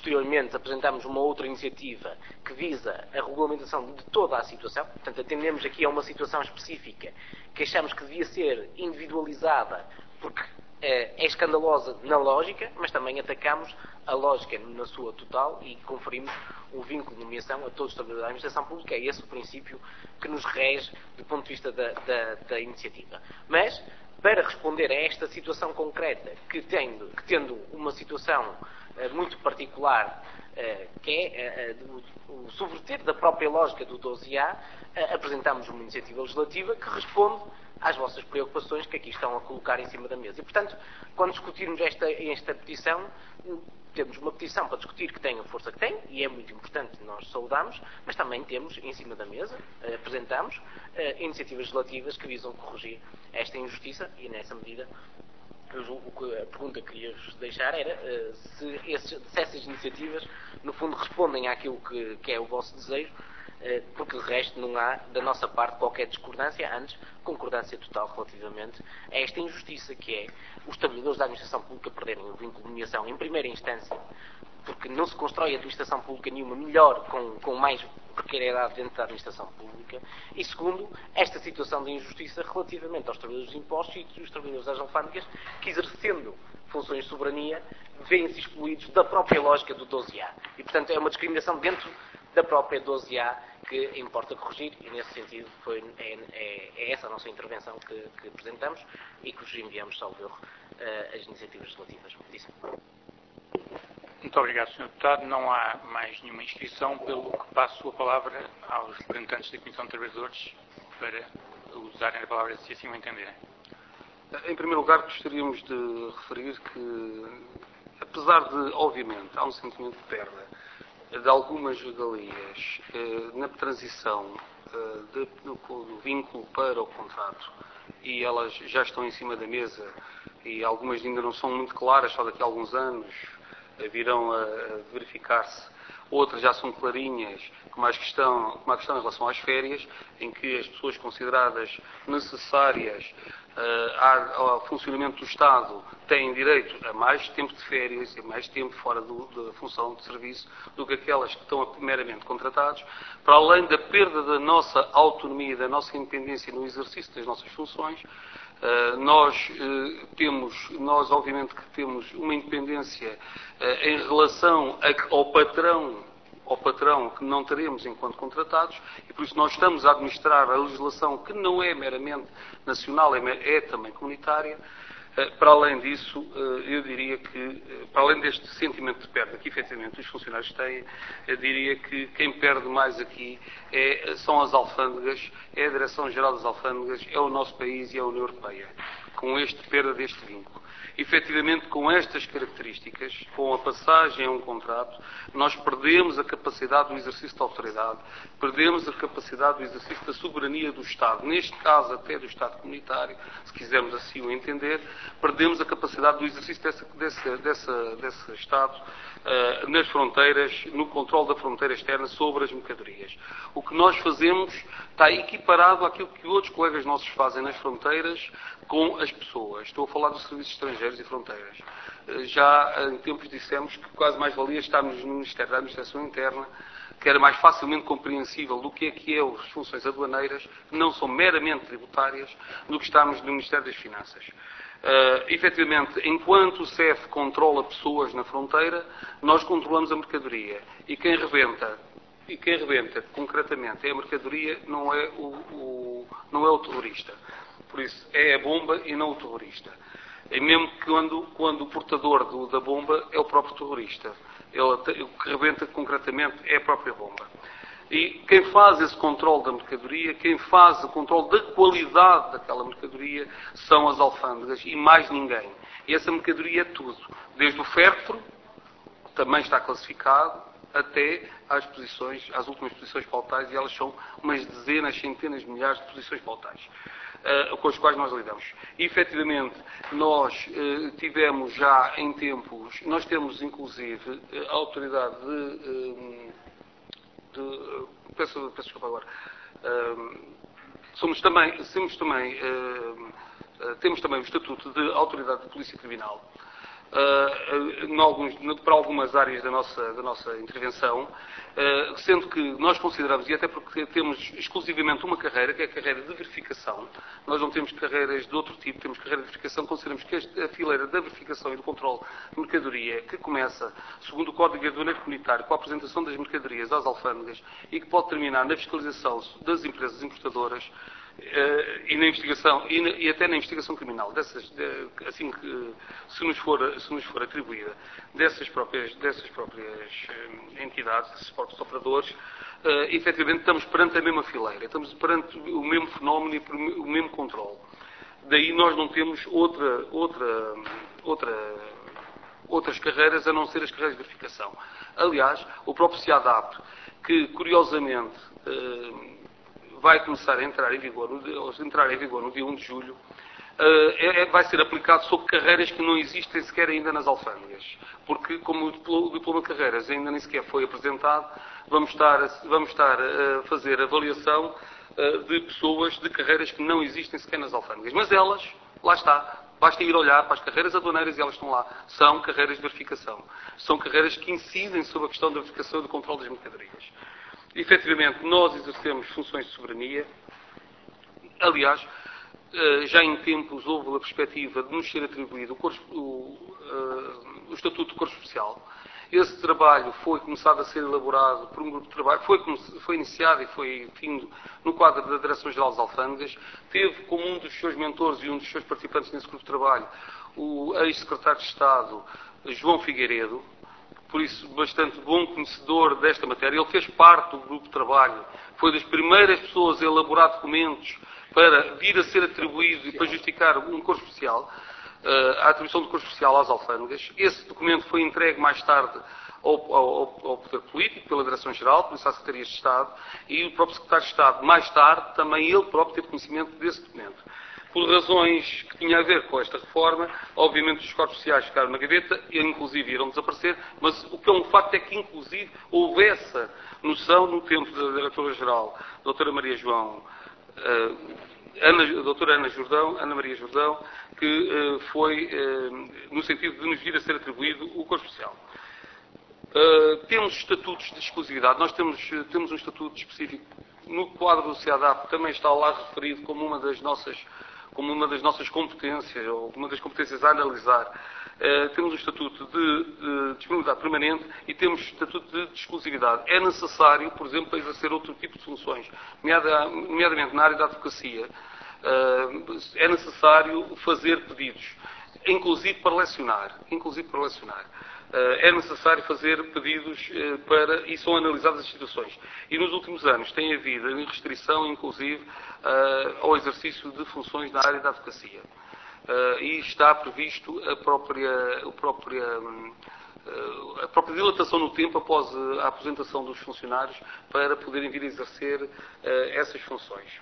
S8: posteriormente apresentamos uma outra iniciativa que visa a regulamentação de toda a situação. Portanto, atendemos aqui a uma situação específica que achamos que devia ser individualizada porque é escandalosa na lógica, mas também atacamos a lógica na sua total e conferimos um vínculo de nomeação a todos os trabalhadores da administração pública. É esse o princípio que nos rege do ponto de vista da, da, da iniciativa. Mas, para responder a esta situação concreta, que tendo, que tendo uma situação uh, muito particular, uh, que é uh, uh, o subverter da própria lógica do doze A, uh, apresentamos uma iniciativa legislativa que responde às vossas preocupações que aqui estão a colocar em cima da mesa. E, portanto, quando discutirmos esta, esta petição, temos uma petição para discutir que tem a força que tem, e é muito importante, nós saudamos, mas também temos em cima da mesa, eh, apresentamos eh, iniciativas legislativas que visam corrigir esta injustiça, e nessa medida, eu, o que a pergunta que queria-vos deixar era eh, se, esses, se essas iniciativas, no fundo, respondem àquilo que, que é o vosso desejo, porque de resto não há da nossa parte qualquer discordância, antes concordância total relativamente a esta injustiça que é os trabalhadores da administração pública perderem o vínculo de nomeação em primeira instância, porque não se constrói administração pública nenhuma melhor com, com mais precariedade dentro da administração pública, e segundo, esta situação de injustiça relativamente aos trabalhadores de impostos e os trabalhadores das alfândegas que, exercendo funções de soberania, veem-se excluídos da própria lógica do doze A. E, portanto, é uma discriminação dentro da própria doze A que importa corrigir, e nesse sentido foi, é, é, é essa a nossa intervenção que, que apresentamos e que vos enviamos, salvo erro, uh, as iniciativas legislativas.
S1: Muito obrigado, senhor Deputado. Não há mais nenhuma inscrição, pelo que passo a palavra aos representantes da Comissão de Trabalhadores para usarem a palavra se assim o entenderem.
S5: Em primeiro lugar, gostaríamos de referir que, apesar de, obviamente, há um sentimento de perda de algumas regalias eh, na transição eh, de, do, do vínculo para o contrato, e elas já estão em cima da mesa, e algumas ainda não são muito claras, só daqui a alguns anos eh, virão a, a verificar-se. Outras já são clarinhas, como a, questão, como a questão em relação às férias, em que as pessoas consideradas necessárias uh, ao funcionamento do Estado têm direito a mais tempo de férias e mais tempo fora do, da função de serviço do que aquelas que estão meramente contratados, para além da perda da nossa autonomia, da nossa independência no exercício das nossas funções. Uh, nós uh, temos, nós obviamente que temos uma independência uh, em relação a, ao patrão, ao patrão que não teremos enquanto contratados, e por isso nós estamos a administrar a legislação que não é meramente nacional, é, é também comunitária. Uh, para além disso, uh, eu diria que, uh, para além deste sentimento de perda que efetivamente os funcionários têm, eu diria que quem perde mais aqui é, são as alfândegas, é a Direção-Geral das Alfândegas, é o nosso país e é a União Europeia, com esta perda deste vínculo. Efetivamente, com estas características, com a passagem a um contrato, nós perdemos a capacidade do exercício da autoridade, perdemos a capacidade do exercício da soberania do Estado, neste caso até do Estado comunitário, se quisermos assim o entender, perdemos a capacidade do exercício dessa, dessa, dessa, desse Estado uh, nas fronteiras, no controle da fronteira externa sobre as mercadorias. O que nós fazemos está equiparado àquilo que outros colegas nossos fazem nas fronteiras com as pessoas. Estou a falar dos serviços estrangeiros e fronteiras. Já em tempos dissemos que quase mais valia estarmos no Ministério da Administração Interna, que era mais facilmente compreensível do que é que é as funções aduaneiras, que não são meramente tributárias, do que estarmos no Ministério das Finanças. Uh, efetivamente, enquanto o C E F controla pessoas na fronteira, nós controlamos a mercadoria. E quem rebenta, e quem rebenta concretamente é a mercadoria, não é o, o, não é o terrorista. Por isso, é a bomba e não o terrorista. E mesmo que quando, quando o portador do, da bomba é o próprio terrorista. Ele, o que rebenta concretamente é a própria bomba. E quem faz esse controle da mercadoria, quem faz o controle da qualidade daquela mercadoria, são as alfândegas e mais ninguém. E essa mercadoria é tudo. Desde o féretro, que também está classificado, até às posições, às últimas posições pautais, e elas são umas dezenas, centenas de milhares de posições pautais. Uh, com os quais nós lidamos. E, efetivamente, nós uh, tivemos já em tempos, nós temos inclusive uh, a autoridade de, uh, de uh, peço, peço desculpa agora, uh, somos também, somos também uh, uh, temos também o Estatuto de Autoridade de Polícia Criminal, uh, em alguns, para algumas áreas da nossa, da nossa intervenção, uh, sendo que nós consideramos, e até porque temos exclusivamente uma carreira, que é a carreira de verificação, nós não temos carreiras de outro tipo, temos carreira de verificação, consideramos que a fileira da verificação e do controle de mercadoria, que começa, segundo o Código Aduaneiro Comunitário, com a apresentação das mercadorias às alfândegas e que pode terminar na fiscalização das empresas importadoras, Uh, e na investigação e, na, e até na investigação criminal dessas, de, assim que se nos for se nos for atribuída dessas próprias dessas próprias uh, entidades, desses próprios operadores, uh, efetivamente estamos perante a mesma fileira, estamos perante o mesmo fenómeno e o mesmo controle. Daí nós não temos outra outra outra outras carreiras a não ser as carreiras de verificação. Aliás, o próprio SEADAP, que curiosamente uh, vai começar a entrar em vigor, a entrar em vigor no dia um de julho, é, vai ser aplicado sobre carreiras que não existem sequer ainda nas alfândegas. Porque, como o diploma de carreiras ainda nem sequer foi apresentado, vamos estar, vamos estar a fazer avaliação de pessoas de carreiras que não existem sequer nas alfândegas. Mas elas, lá está, basta ir olhar para as carreiras aduaneiras e elas estão lá. São carreiras de verificação. São carreiras que incidem sobre a questão da verificação e do controle das mercadorias. Efetivamente, nós exercemos funções de soberania. Aliás, já em tempos houve a perspectiva de nos ser atribuído o, corpo, o, o Estatuto de Corpo Especial. Esse trabalho foi começado a ser elaborado por um grupo de trabalho, foi, foi iniciado e foi findo no quadro da Direção-Geral das Alfândegas. Teve como um dos seus mentores e um dos seus participantes nesse grupo de trabalho o ex-secretário de Estado, João Figueiredo, por isso bastante bom conhecedor desta matéria. Ele fez parte do grupo de trabalho, foi das primeiras pessoas a elaborar documentos para vir a ser atribuído e para justificar um corpo especial, a atribuição do corpo especial às alfândegas. Esse documento foi entregue mais tarde ao, ao, ao Poder Político, pela Direção-Geral, por isso à Secretaria de Estado, e o próprio Secretário de Estado, mais tarde, também ele próprio teve conhecimento desse documento. Por razões que tinham a ver com esta reforma, obviamente os corpos especiais ficaram na gaveta, e inclusive irão desaparecer, mas o que é um facto é que, inclusive, houve essa noção no tempo da Diretora-Geral, doutora Maria João, uh, Ana, doutora Ana Jordão, Ana Maria Jordão, que uh, foi uh, no sentido de nos vir a ser atribuído o corpo especial. Uh, temos estatutos de exclusividade, nós temos, temos um estatuto específico, no quadro do SEADAP também está lá referido como uma das nossas como uma das nossas competências, ou uma das competências a analisar. Uh, temos o Estatuto de, de Disponibilidade Permanente e temos o Estatuto de, de Exclusividade. É necessário, por exemplo, para exercer outro tipo de funções, nomeadamente na área da advocacia, uh, é necessário fazer pedidos, inclusive para lecionar. Inclusive para lecionar. É necessário fazer pedidos para, e são analisadas as situações. E nos últimos anos tem havido restrição, inclusive, ao exercício de funções na área da advocacia. E está previsto a própria, a própria, a própria dilatação no tempo após a aposentação dos funcionários para poderem vir a exercer essas funções.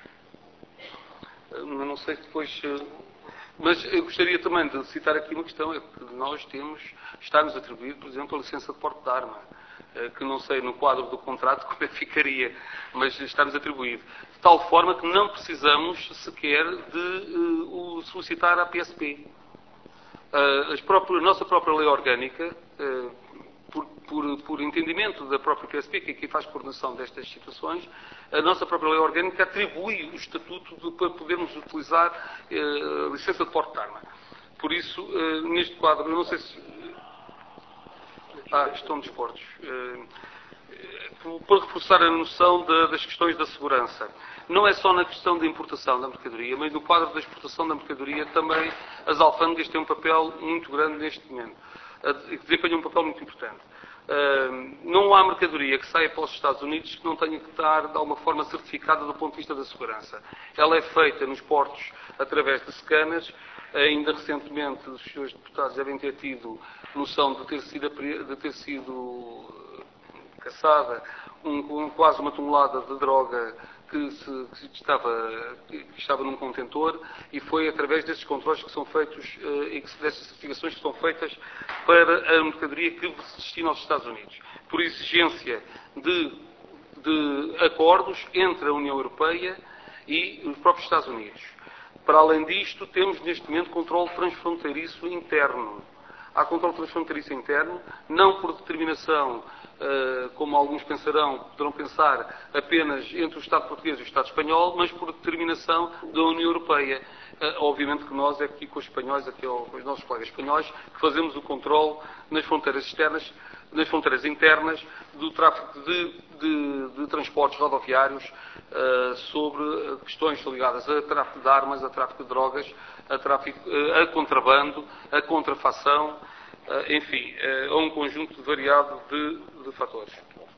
S5: Não sei se depois... Mas eu gostaria também de citar aqui uma questão, é que nós temos, está-nos atribuído, por exemplo, a licença de porte de arma, que não sei no quadro do contrato como é que ficaria, mas está-nos atribuído. De tal forma que não precisamos sequer de uh, solicitar à P S P. Uh, as próprias, a nossa própria lei orgânica, uh, por, por, por entendimento da própria P S P, que aqui faz coordenação destas situações, a nossa própria lei orgânica atribui o estatuto de, para podermos utilizar uh, a licença de porte de arma. Por isso, uh, neste quadro, eu não sei se... Ah, estão desportos. Uh, para reforçar a noção de, das questões da segurança. Não é só na questão da importação da mercadoria, mas no quadro da exportação da mercadoria também as alfândegas têm um papel muito grande neste momento, que desempenham um papel muito importante. Uh, não há mercadoria que saia para os Estados Unidos que não tenha que estar de alguma forma certificada do ponto de vista da segurança. Ela é feita nos portos através de scanners. Ainda recentemente os senhores deputados devem ter tido noção de ter sido, de ter sido caçada um, um, quase uma tonelada de droga que, se, que, estava, que estava num contentor, e foi através desses controles que são feitos uh, e que, dessas certificações que são feitas para a mercadoria que se destina aos Estados Unidos, por exigência de, de acordos entre a União Europeia e os próprios Estados Unidos. Para além disto, temos neste momento controle transfronteiriço interno. Há controle transfronteiriço interno, não por determinação, como alguns pensarão, poderão pensar, apenas entre o Estado português e o Estado espanhol, mas por determinação da União Europeia. Obviamente que nós, aqui com os espanhóis, aqui com os nossos colegas espanhóis, fazemos o controle nas fronteiras externas, nas fronteiras internas, do tráfico de, de, de transportes rodoviários, uh, sobre questões ligadas a tráfico de armas, a tráfico de drogas, a, tráfico, uh, a contrabando, a contrafação, uh, enfim, uh, a um conjunto variado de, de fatores.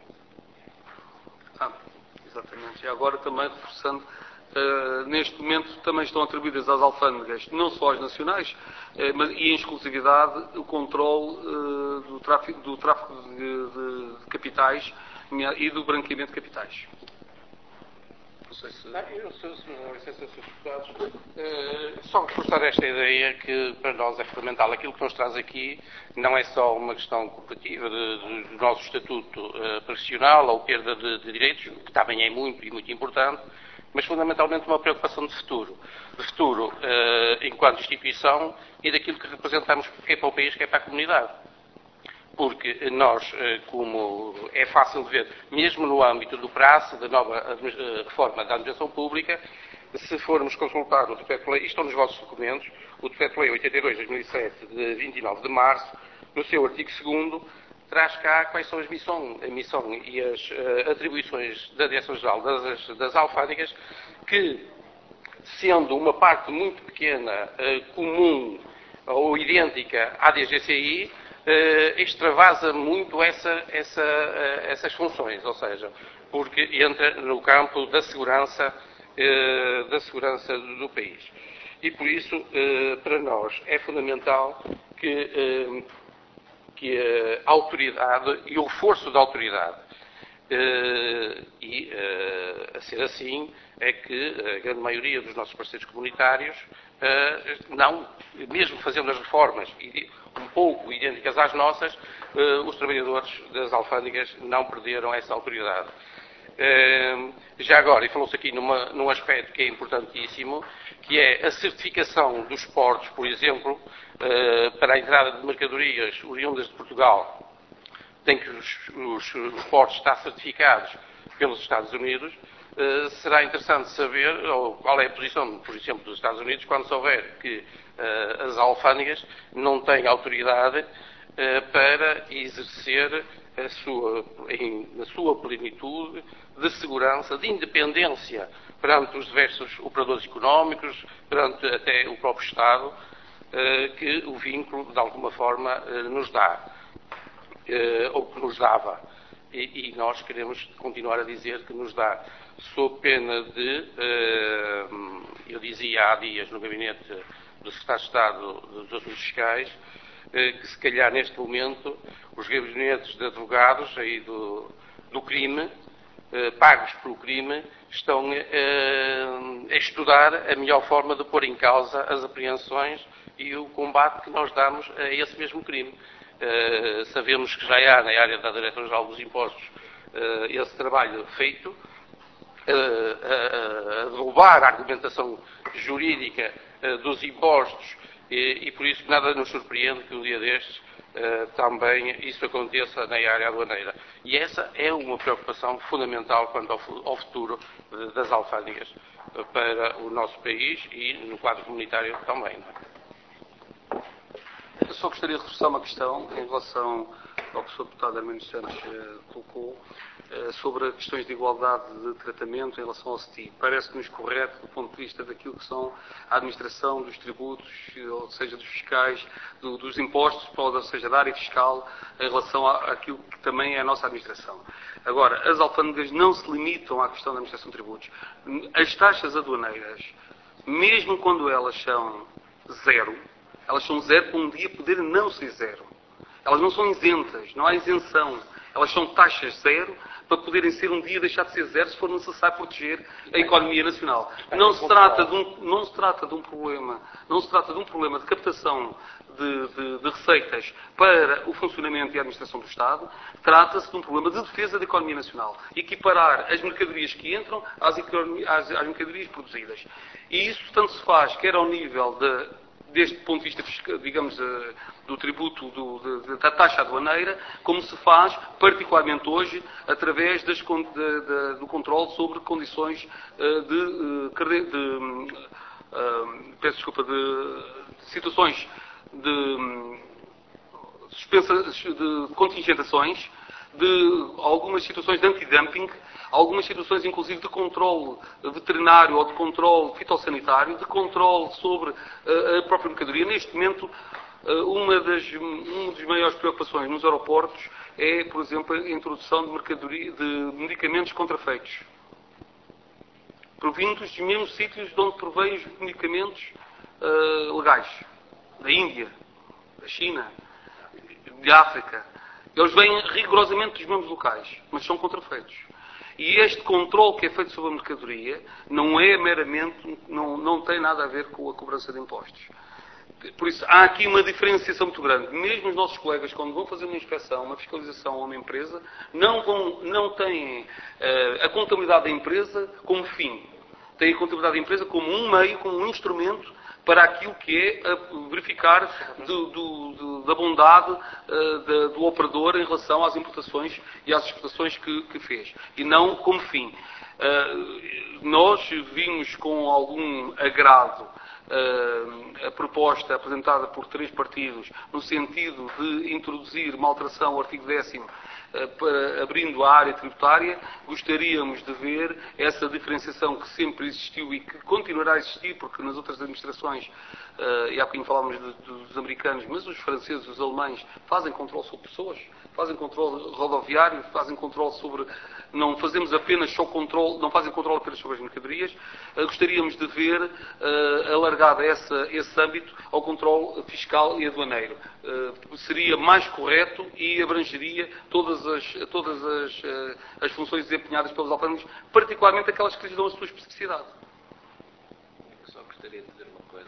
S5: Ah, exatamente. E agora também reforçando, Uh, neste momento também estão atribuídas às alfândegas, não só às nacionais, uh, mas, e em exclusividade o controle uh, do tráfico, do tráfico de, de, de capitais e do branqueamento de capitais. Não sei se...
S9: Não, eu, se, se não licença, senhores deputados, uh, só reforçar esta ideia que para nós é fundamental. Aquilo que nos traz aqui não é só uma questão corporativa de, de, do nosso estatuto uh, profissional ou perda de, de direitos, que também é muito e muito importante, mas fundamentalmente uma preocupação de futuro. De futuro uh, enquanto instituição e daquilo que representamos, que é para o país, que é para a comunidade. Porque nós, uh, como é fácil de ver, mesmo no âmbito do prazo, da nova uh, reforma da administração pública, se formos consultar o Decreto-Lei, estão nos vossos documentos, o Decreto-Lei oitenta e dois de dois mil e sete, de vinte e nove de março, no seu artigo segundo, traz cá quais são as missões, a missão e as uh, atribuições da Direção-Geral das, das Alfândegas, que, sendo uma parte muito pequena, uh, comum ou idêntica à D G C I, uh, extravasa muito essa, essa, uh, essas funções, ou seja, porque entra no campo da segurança, uh, da segurança do país. E por isso, uh, para nós, é fundamental que... Uh, que a autoridade e o reforço da autoridade, e a ser assim é que a grande maioria dos nossos parceiros comunitários não, mesmo fazendo as reformas um pouco idênticas às nossas, os trabalhadores das alfândegas não perderam essa autoridade. Já agora, e falou-se aqui numa, num aspecto que é importantíssimo, que é a certificação dos portos, por exemplo, para a entrada de mercadorias oriundas de Portugal, tem que os, os, os portos estar certificados pelos Estados Unidos. Será interessante saber ou, qual é a posição, por exemplo, dos Estados Unidos quando souber que as alfândegas não têm autoridade para exercer a sua, em, na sua plenitude de segurança, de independência perante os diversos operadores económicos, perante até o próprio Estado, eh, que o vínculo, de alguma forma, eh, nos dá, eh, ou que nos dava. E, e nós queremos continuar a dizer que nos dá, sob pena de, eh, eu dizia há dias no gabinete do Secretário de Estado dos Assuntos Fiscais, que se calhar neste momento os gabinetes de advogados aí do, do crime, eh, pagos pelo crime, estão eh, a estudar a melhor forma de pôr em causa as apreensões e o combate que nós damos a esse mesmo crime. Eh, sabemos que já há na área da Direção-Geral dos Impostos eh, esse trabalho feito, eh, a, a derrubar a argumentação jurídica eh, dos impostos. E, e por isso nada nos surpreende que um dia destes uh, também isso aconteça na área aduaneira. E essa é uma preocupação fundamental quanto ao, ao futuro uh, das alfândegas uh, para o nosso país e no quadro comunitário também.
S5: Eu só gostaria de reforçar uma questão em relação ao que o senhor Deputado Armindo Santos uh, colocou uh, sobre as questões de igualdade de tratamento em relação ao C T I. Parece-nos correto do ponto de vista daquilo que são a administração dos tributos, ou seja, dos fiscais, do, dos impostos, ou seja, da área fiscal, em relação à, àquilo que também é a nossa administração. Agora, as alfândegas não se limitam à questão da administração de tributos. As taxas aduaneiras, mesmo quando elas são zero, elas são zero para um dia poder não ser zero. Elas não são isentas, não há isenção. Elas são taxas zero para poderem ser um dia deixar de ser zero se for necessário proteger a economia nacional. Não se trata de um, não se trata de um problema, não se trata de um problema de captação de, de, de receitas para o funcionamento e a administração do Estado. Trata-se de um problema de defesa da economia nacional. Equiparar as mercadorias que entram às, às, às mercadorias produzidas. E isso tanto se faz, quer ao nível de deste ponto de vista, fiscal, digamos, do tributo do, de, da taxa aduaneira, como se faz particularmente hoje através das, de, de, do controle sobre condições de, de, de Uh, peço desculpa, de, de situações de, suspensa, de contingentações, de algumas situações de antidumping, algumas situações inclusive de controle veterinário ou de controle fitossanitário, de controle sobre uh, a própria mercadoria. Neste momento, uh, uma das, uma das maiores preocupações nos aeroportos é, por exemplo, a introdução de, mercadoria, de medicamentos contrafeitos, provindos dos mesmos sítios de onde provém os medicamentos uh, legais. Da Índia, da China, de África. Eles vêm rigorosamente dos mesmos locais, mas são contrafeitos. E este controle que é feito sobre a mercadoria não é meramente, não, não tem nada a ver com a cobrança de impostos. Por isso, há aqui uma diferenciação muito grande. Mesmo os nossos colegas, quando vão fazer uma inspeção, uma fiscalização a uma empresa, não, vão, não têm uh, a contabilidade da empresa como fim. Têm a contabilidade da empresa como um meio, como um instrumento para aquilo que é verificar do, do, do, da bondade uh, da, do operador em relação às importações e às exportações que, que fez. E não como fim. Uh, nós vimos com algum agrado uh, a proposta apresentada por três partidos no sentido de introduzir uma alteração ao artigo décimo para, abrindo a área tributária. Gostaríamos de ver essa diferenciação que sempre existiu e que continuará a existir, porque nas outras administrações, uh, e há bocadinho falávamos de, dos americanos, mas os franceses, os alemães, fazem controle sobre pessoas, fazem controle rodoviário, fazem controle sobre... Não fazemos apenas só controle, não fazem controle apenas sobre as mercadorias. Uh, gostaríamos de ver uh, alargado essa, esse âmbito ao controle fiscal e aduaneiro. Uh, seria mais correto e abrangeria todas as, todas as, uh, as funções desempenhadas pelos alfândegas, particularmente aquelas que lhes dão a sua especificidade.
S8: Eu só gostaria de dizer uma coisa,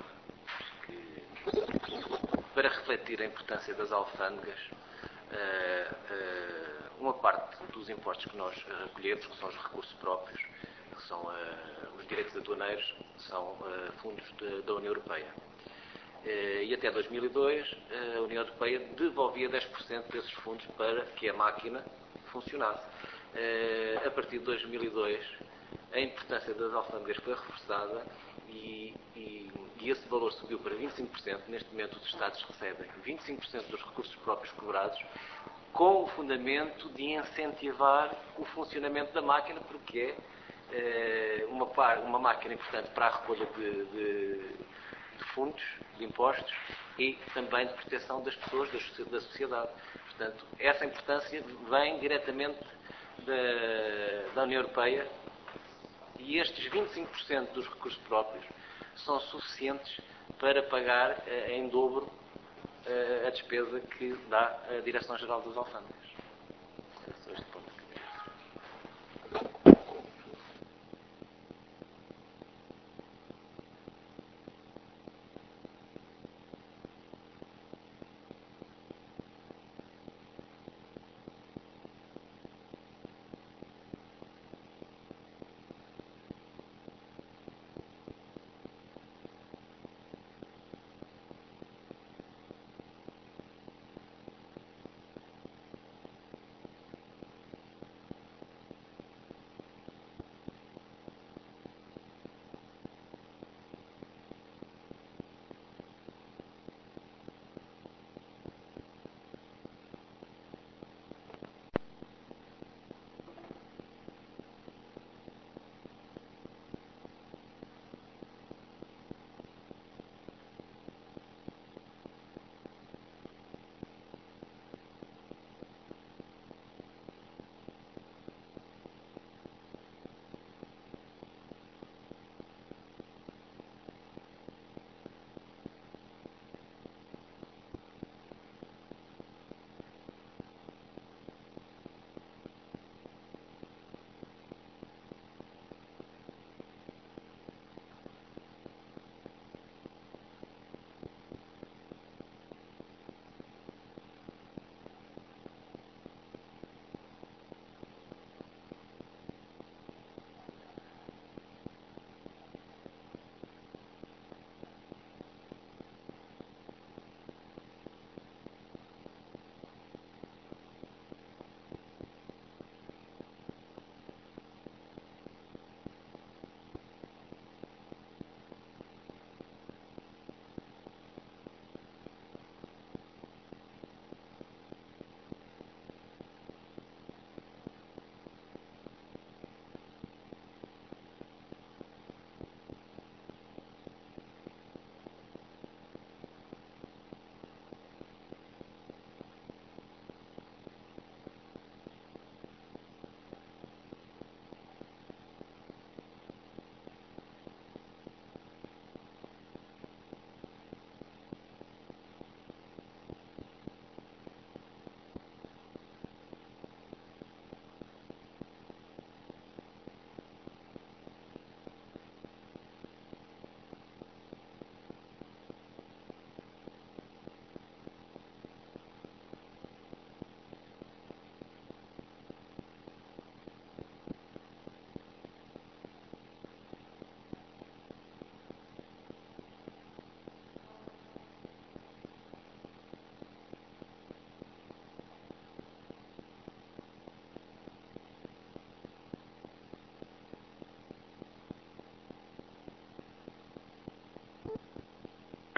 S8: que para refletir a importância das alfândegas, uh, uh, uma parte dos impostos que nós recolhemos, que são os recursos próprios, que são uh, os direitos aduaneiros, são uh, fundos de, da União Europeia. Uh, e até dois mil e dois, uh, a União Europeia devolvia dez por cento desses fundos para que a máquina funcionasse. Uh, a partir de dois mil e dois, a importância das alfândegas foi reforçada e, e, e esse valor subiu para vinte e cinco por cento. Neste momento, os Estados recebem vinte e cinco por cento dos recursos próprios cobrados, com o fundamento de incentivar o funcionamento da máquina, porque é eh, uma, uma máquina importante para a recolha de, de, de fundos, de impostos e também de proteção das pessoas, da, da sociedade. Portanto, essa importância vem diretamente da, da União Europeia e estes vinte e cinco por cento dos recursos próprios são suficientes para pagar eh, em dobro a despesa que dá a Direção-Geral das Alfândegas. É só este ponto que queria dizer.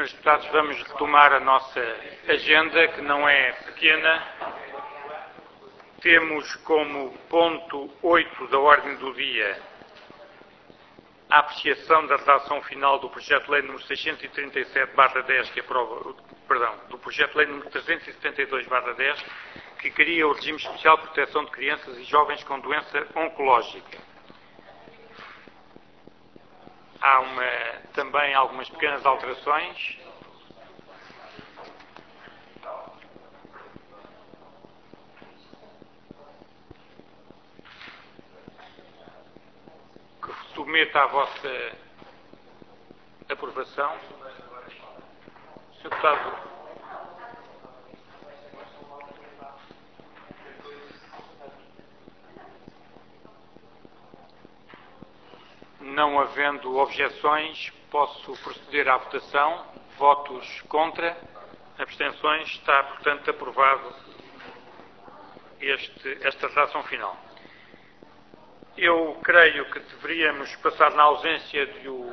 S1: senhores deputados, vamos retomar a nossa agenda, que não é pequena. Temos como ponto oito da ordem do dia a apreciação da redação final do projeto de lei número seiscentos e trinta e sete barra dez, que aprova, perdão, do projeto de lei número trezentos e setenta e dois barra dez, que cria o regime especial de proteção de crianças e jovens com doença oncológica. Há uma, também algumas pequenas alterações. Que submeto à vossa aprovação. senhor Deputado, não havendo objeções, posso proceder à votação. Votos contra, abstenções. Está, portanto, aprovado este, esta redação final. Eu creio que deveríamos passar, na ausência de o...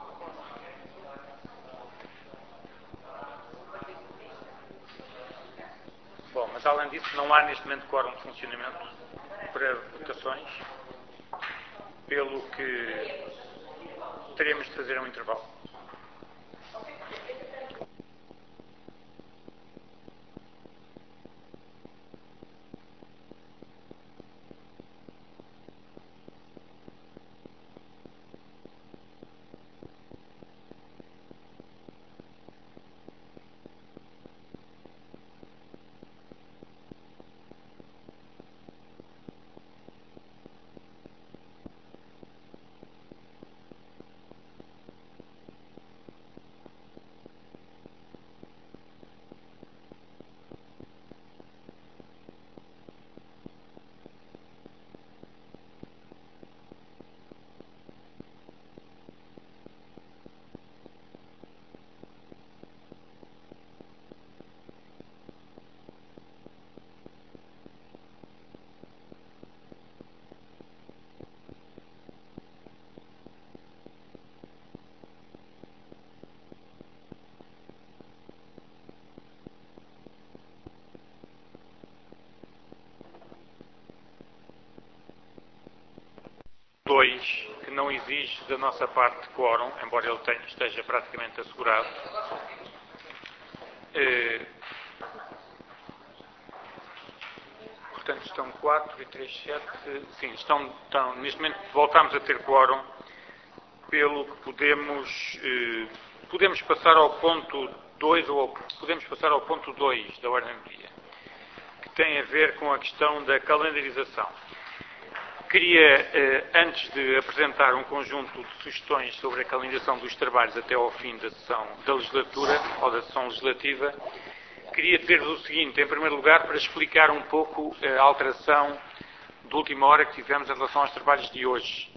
S1: Bom, mas além disso, não há neste momento quórum de funcionamento para votações, pelo que teremos de fazer um intervalo. dois, que não exige da nossa parte quórum, embora ele tenha, esteja praticamente assegurado. Eh, portanto, estão quatro e três, sete. Sim, estão, estão, neste momento voltamos a ter quórum, pelo que podemos, eh, podemos passar ao ponto dois, ou podemos passar ao ponto dois da ordem do dia, que tem a ver com a questão da calendarização. Queria, antes de apresentar um conjunto de sugestões sobre a calendarização dos trabalhos até ao fim da sessão da legislatura, ou da sessão legislativa, queria dizer-vos o seguinte, em primeiro lugar, para explicar um pouco a alteração de última hora que tivemos em relação aos trabalhos de hoje.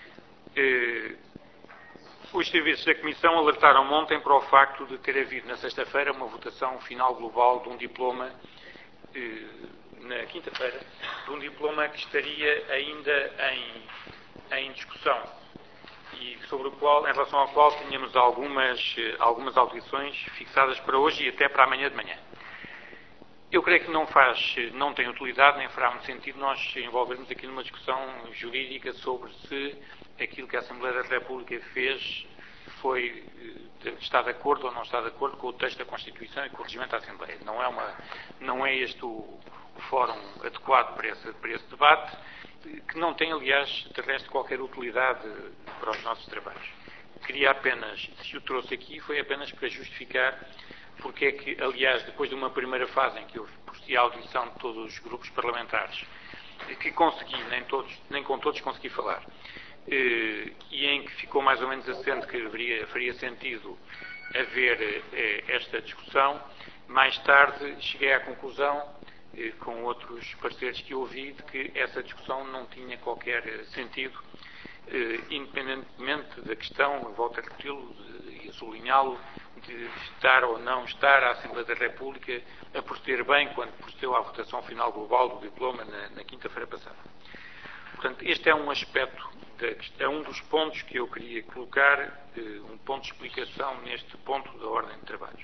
S1: Os serviços da Comissão alertaram ontem para o facto de ter havido na sexta-feira uma votação final global de um diploma, na quinta-feira, de um diploma que estaria ainda em, em discussão e sobre o qual, em relação ao qual tínhamos algumas, algumas audições fixadas para hoje e até para amanhã de manhã. Eu creio que não faz, não tem utilidade, nem fará muito sentido nós envolvermos aqui numa discussão jurídica sobre se aquilo que a Assembleia da República fez foi, está de acordo ou não está de acordo com o texto da Constituição e com o regimento da Assembleia. Não é, uma, não é este o, o fórum adequado para esse, para esse debate, que não tem, aliás, de resto, qualquer utilidade para os nossos trabalhos. Queria apenas, se o trouxe aqui, foi apenas para justificar porque é que, aliás, depois de uma primeira fase em que houve a audição de todos os grupos parlamentares, que consegui, nem, todos, nem com todos consegui falar, e em que ficou mais ou menos assente que haveria, faria sentido haver esta discussão, mais tarde cheguei à conclusão, com outros parceiros que ouvi, de que essa discussão não tinha qualquer sentido, independentemente da questão, volto a repeti-lo e a sublinhá-lo, de estar ou não estar a Assembleia da República a proceder bem quando procedeu à votação final global do diploma na, na quinta-feira passada. Portanto, este é um aspecto da, a um dos pontos que eu queria colocar, um ponto de explicação neste ponto da ordem de trabalhos.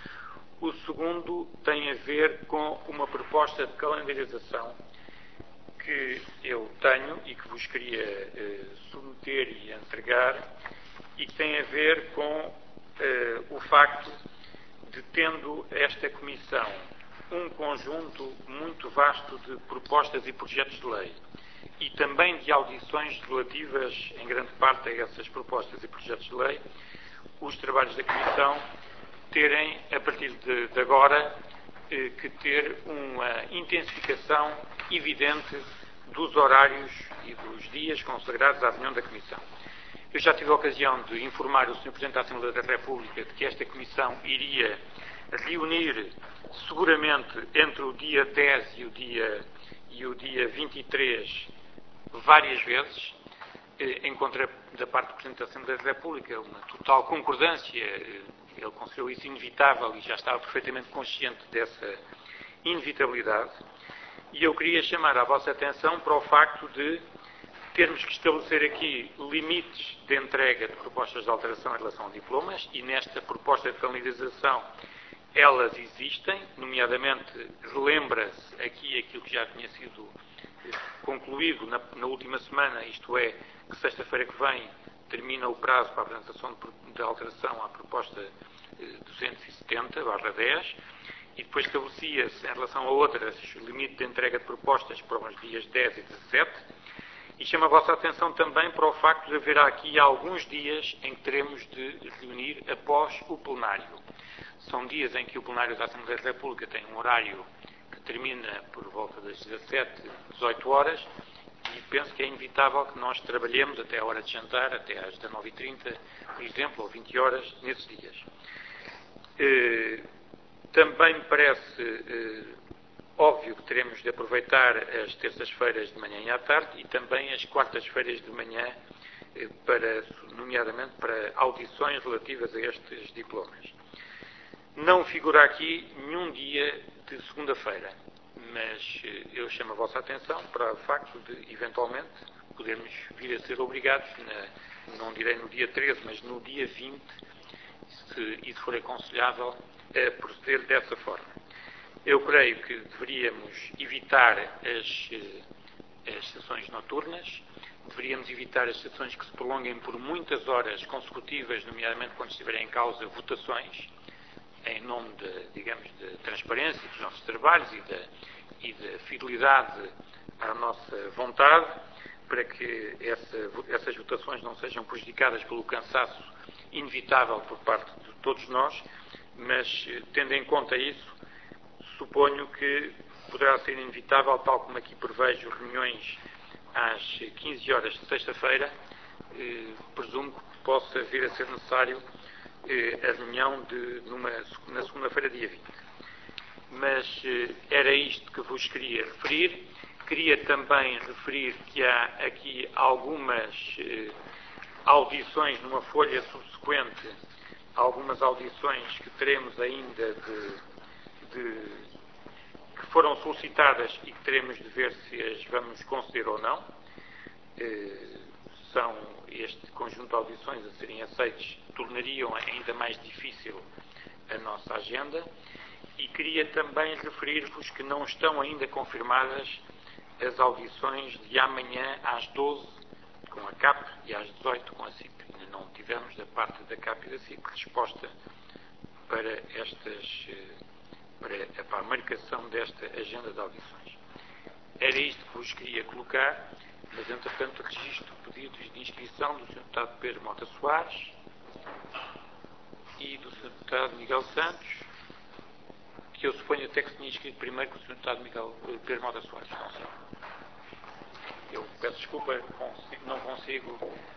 S1: O segundo tem a ver com uma proposta de calendarização que eu tenho e que vos queria eh, submeter e entregar, e que tem a ver com eh, o facto de, tendo esta Comissão um conjunto muito vasto de propostas e projetos de lei e também de audições relativas, em grande parte, a essas propostas e projetos de lei, os trabalhos da Comissão terem, a partir de, de agora, eh, que ter uma intensificação evidente dos horários e dos dias consagrados à reunião da Comissão. Eu já tive a ocasião de informar o senhor Presidente da Assembleia da República de que esta Comissão iria reunir, seguramente, entre o dia dez e o dia, e o dia vinte e três, várias vezes, eh, encontrei da parte do Presidente da Assembleia da República uma total concordância. Ele considerou isso inevitável e já estava perfeitamente consciente dessa inevitabilidade. E eu queria chamar a vossa atenção para o facto de termos que estabelecer aqui limites de entrega de propostas de alteração em relação a diplomas, e nesta proposta de calendarização elas existem, nomeadamente relembra-se aqui aquilo que já tinha sido concluído na, na última semana, isto é, que sexta-feira que vem termina o prazo para a apresentação de, de alteração à proposta eh, duzentos e setenta barra dez, e depois estabelecia-se, em relação a outras, o limite de entrega de propostas para os dias dez e dezassete, e chamo a vossa atenção também para o facto de haver aqui alguns dias em que teremos de reunir após o plenário. São dias em que o plenário da Assembleia da República tem um horário que termina por volta das dezassete, dezoito horas, e penso que é inevitável que nós trabalhemos até a hora de jantar, até às dezenove e trinta, por exemplo, ou vinte horas, nesses dias. Eh, também me parece eh, óbvio que teremos de aproveitar as terças-feiras de manhã e à tarde e também as quartas-feiras de manhã, eh, para, nomeadamente para audições relativas a estes diplomas. Não figura aqui nenhum dia de segunda-feira, mas eh, eu chamo a vossa atenção para o facto de, eventualmente, podermos vir a ser obrigados, na, não direi no dia treze, mas no dia vinte, se isso for aconselhável, a proceder dessa forma. Eu creio que deveríamos evitar as, as sessões noturnas, deveríamos evitar as sessões que se prolonguem por muitas horas consecutivas, nomeadamente quando estiverem em causa votações, em nome de, digamos, de transparência dos nossos trabalhos e da, e da fidelidade à nossa vontade, para que essa, essas votações não sejam prejudicadas pelo cansaço inevitável por parte de todos nós, mas, tendo em conta isso, suponho que poderá ser inevitável, tal como aqui prevejo reuniões às quinze horas de sexta-feira, eh, presumo que possa vir a ser necessário eh, a reunião de, numa, na segunda-feira, dia vinte. Mas eh, era isto que vos queria referir. Queria também referir que há aqui algumas eh, audições numa folha subsequente, algumas audições que teremos ainda de, de que foram solicitadas e que teremos de ver se as vamos conceder ou não. Eh, são este conjunto de audições a serem aceites tornariam ainda mais difícil a nossa agenda, e queria também referir-vos que não estão ainda confirmadas as audições de amanhã às doze com a C A P e às dezoito com a S I C. Ainda não tivemos da parte da C A P e da S I C resposta para estas para, para a marcação desta agenda de audições. Era isto que vos queria colocar, mas entretanto registro pedidos de inscrição do senhor Deputado Pedro Mota Soares e do senhor Deputado Miguel Santos, que eu suponho até que se tinha inscrito primeiro que o senhor Deputado Miguel, Pedro Mota Soares. Não sei. Eu peço desculpa, consigo, não consigo.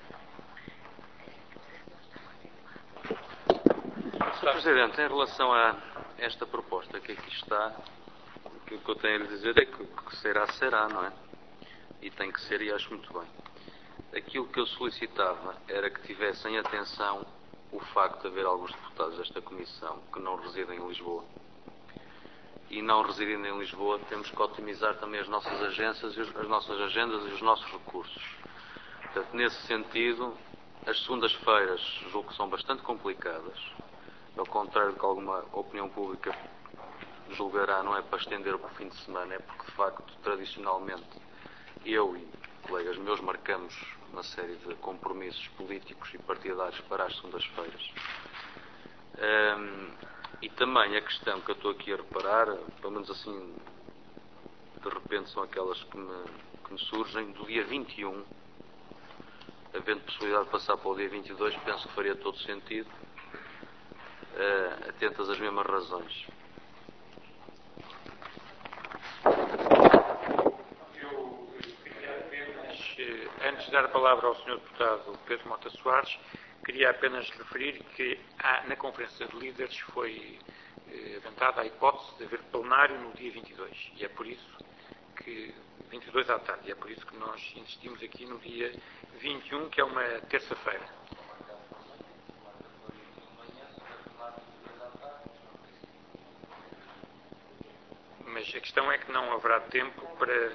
S2: senhor Presidente, em relação a esta proposta que aqui está, o que eu tenho a lhe dizer é que o que será, será, não é? E tem que ser, e acho muito bem. Aquilo que eu solicitava era que tivessem em atenção o facto de haver alguns deputados desta Comissão que não residem em Lisboa. E não residindo em Lisboa, temos que otimizar também as nossas agências, as nossas agendas e os nossos recursos. Portanto, nesse sentido, as segundas-feiras julgo que são bastante complicadas, ao contrário do que alguma opinião pública julgará, não é para estender para o fim de semana, é porque, de facto, tradicionalmente, eu e colegas meus marcamos uma série de compromissos políticos e partidários para as segundas-feiras. Um, e também a questão que eu estou aqui a reparar, pelo menos assim, de repente são aquelas que me, que me surgem, do dia vinte e um, havendo possibilidade de passar para o dia vinte e dois, penso que faria todo sentido, uh, atentas às mesmas razões.
S1: Eu queria apenas, antes de dar a palavra ao senhor Deputado Pedro Mota Soares, queria apenas referir que há, na Conferência de Líderes foi eh, aventada a hipótese de haver plenário no dia vinte e dois. E é por isso que, vinte e dois à tarde, e é por isso que nós insistimos aqui no dia vinte e um, que é uma terça-feira. Mas a questão é que não haverá tempo para,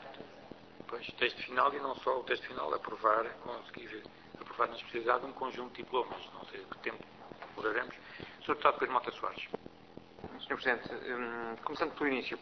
S1: pois, texto final, e não só o texto final, aprovar, conseguir aprovar na especialidade um conjunto de diplomas. Não sei que tempo demoraremos. senhor Deputado Pedro Mota Soares.
S3: senhor Presidente, um, começando pelo início,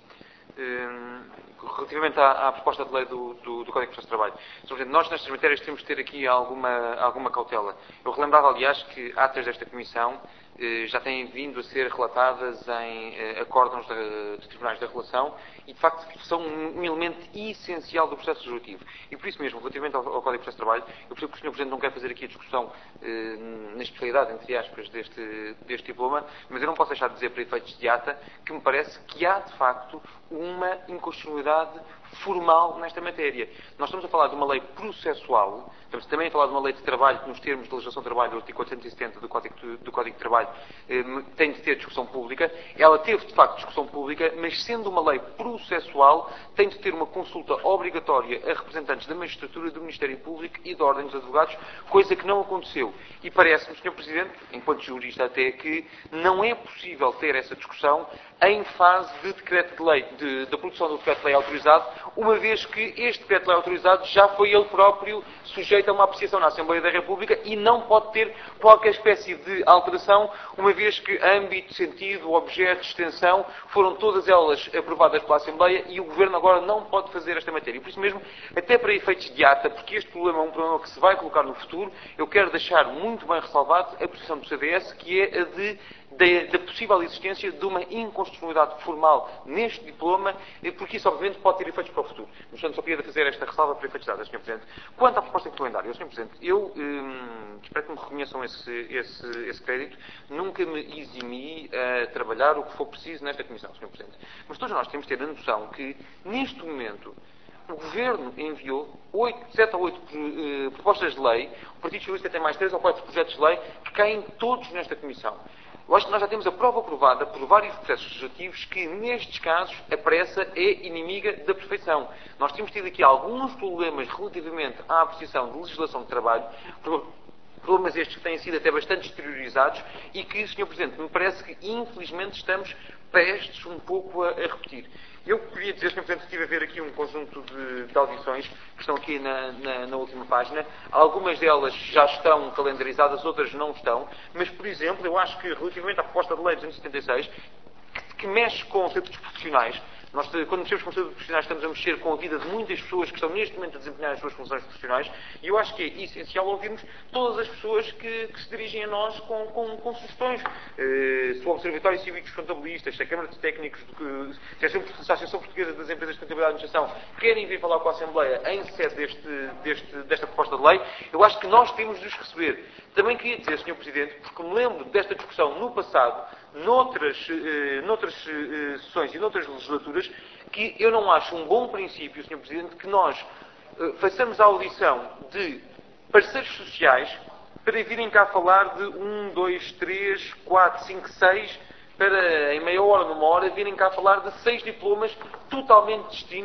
S3: um, relativamente à, à proposta de lei do, do, do Código de Processo de Trabalho, senhor Presidente, nós nestas matérias temos de ter aqui alguma, alguma cautela. Eu relembrava, aliás, que atas desta Comissão eh, já têm vindo a ser relatadas em eh, acórdãos de, de tribunais da relação e, de facto, são um, um elemento essencial do processo legislativo. E, por isso mesmo, relativamente ao, ao Código de Processo de Trabalho, eu percebo que o senhor Presidente não quer fazer aqui a discussão eh, na especialidade, entre aspas, deste, deste diploma, mas eu não posso deixar de dizer, para efeitos de ata, que me parece que há, de facto, uma inconstitucionalidade formal nesta matéria. Nós estamos a falar de uma lei processual, estamos também a falar de uma lei de trabalho que, nos termos de legislação de trabalho do artigo quatrocentos e setenta do Código de, do Código de Trabalho, eh, tem de ter discussão pública. Ela teve, de facto, discussão pública, mas sendo uma lei processual, tem de ter uma consulta obrigatória a representantes da magistratura, do Ministério Público e da Ordem dos Advogados, coisa que não aconteceu. E parece-me, senhor Presidente, enquanto jurista até, que não é possível ter essa discussão em fase de decreto de lei, de, da produção do decreto de lei autorizado, uma vez que este decreto de lei autorizado já foi ele próprio sujeito a uma apreciação na Assembleia da República e não pode ter qualquer espécie de alteração, uma vez que âmbito, sentido, objeto, extensão, foram todas elas aprovadas pela Assembleia e o Governo agora não pode fazer esta matéria. E por isso mesmo, até para efeitos de ata, porque este problema é um problema que se vai colocar no futuro, eu quero deixar muito bem ressalvado a posição do C D S, que é a de Da, da possível existência de uma inconstitucionalidade formal neste diploma, porque isso obviamente pode ter efeitos para o futuro. Mas, portanto, só queria fazer esta ressalva para efeitos dados, senhor Presidente. Quanto à proposta complementar, senhor Presidente, eu hum, espero que me reconheçam esse, esse, esse crédito. Nunca me eximi a trabalhar o que for preciso nesta Comissão, senhor Presidente. Mas todos nós temos de ter a noção que, neste momento, o Governo enviou sete ou oito uh, propostas de lei, o Partido Socialista tem mais três ou quatro projetos de lei que caem todos nesta Comissão. Eu acho que nós já temos a prova provada por vários processos legislativos que, nestes casos, a pressa é inimiga da perfeição. Nós temos tido aqui alguns problemas relativamente à apreciação de legislação de trabalho, problemas estes que têm sido até bastante exteriorizados e que, senhor Presidente, me parece que, infelizmente, estamos prestes um pouco a, a repetir. Eu queria dizer, senhor Presidente, que estive a ver aqui um conjunto de, de audições que estão aqui na, na, na última página. Algumas delas já estão calendarizadas, outras não estão. Mas, por exemplo, eu acho que, relativamente à proposta de lei duzentos e setenta e seis, que, que mexe com os estatutos profissionais, nós, quando mexemos com os estatutos profissionais, estamos a mexer com a vida de muitas pessoas que estão neste momento a desempenhar as suas funções profissionais, e eu acho que é essencial ouvirmos todas as pessoas que, que se dirigem a nós com, com, com sugestões. Eh, se o Observatório Cívicos Contabilistas, se a Câmara de Técnicos, do que, se a Associação Portuguesa das Empresas de Contabilidade e Administração querem vir falar com a Assembleia em sede deste, deste, desta proposta de lei, eu acho que nós temos de os receber. Também queria dizer, senhor Presidente, porque me lembro desta discussão no passado, noutras, eh, noutras eh, sessões e noutras legislaturas, que eu não acho um bom princípio, senhor Presidente, que nós eh, façamos a audição de parceiros sociais para virem cá falar de um, dois, três, quatro, cinco, seis, para em meia hora, numa hora, virem cá falar de seis diplomas totalmente distintos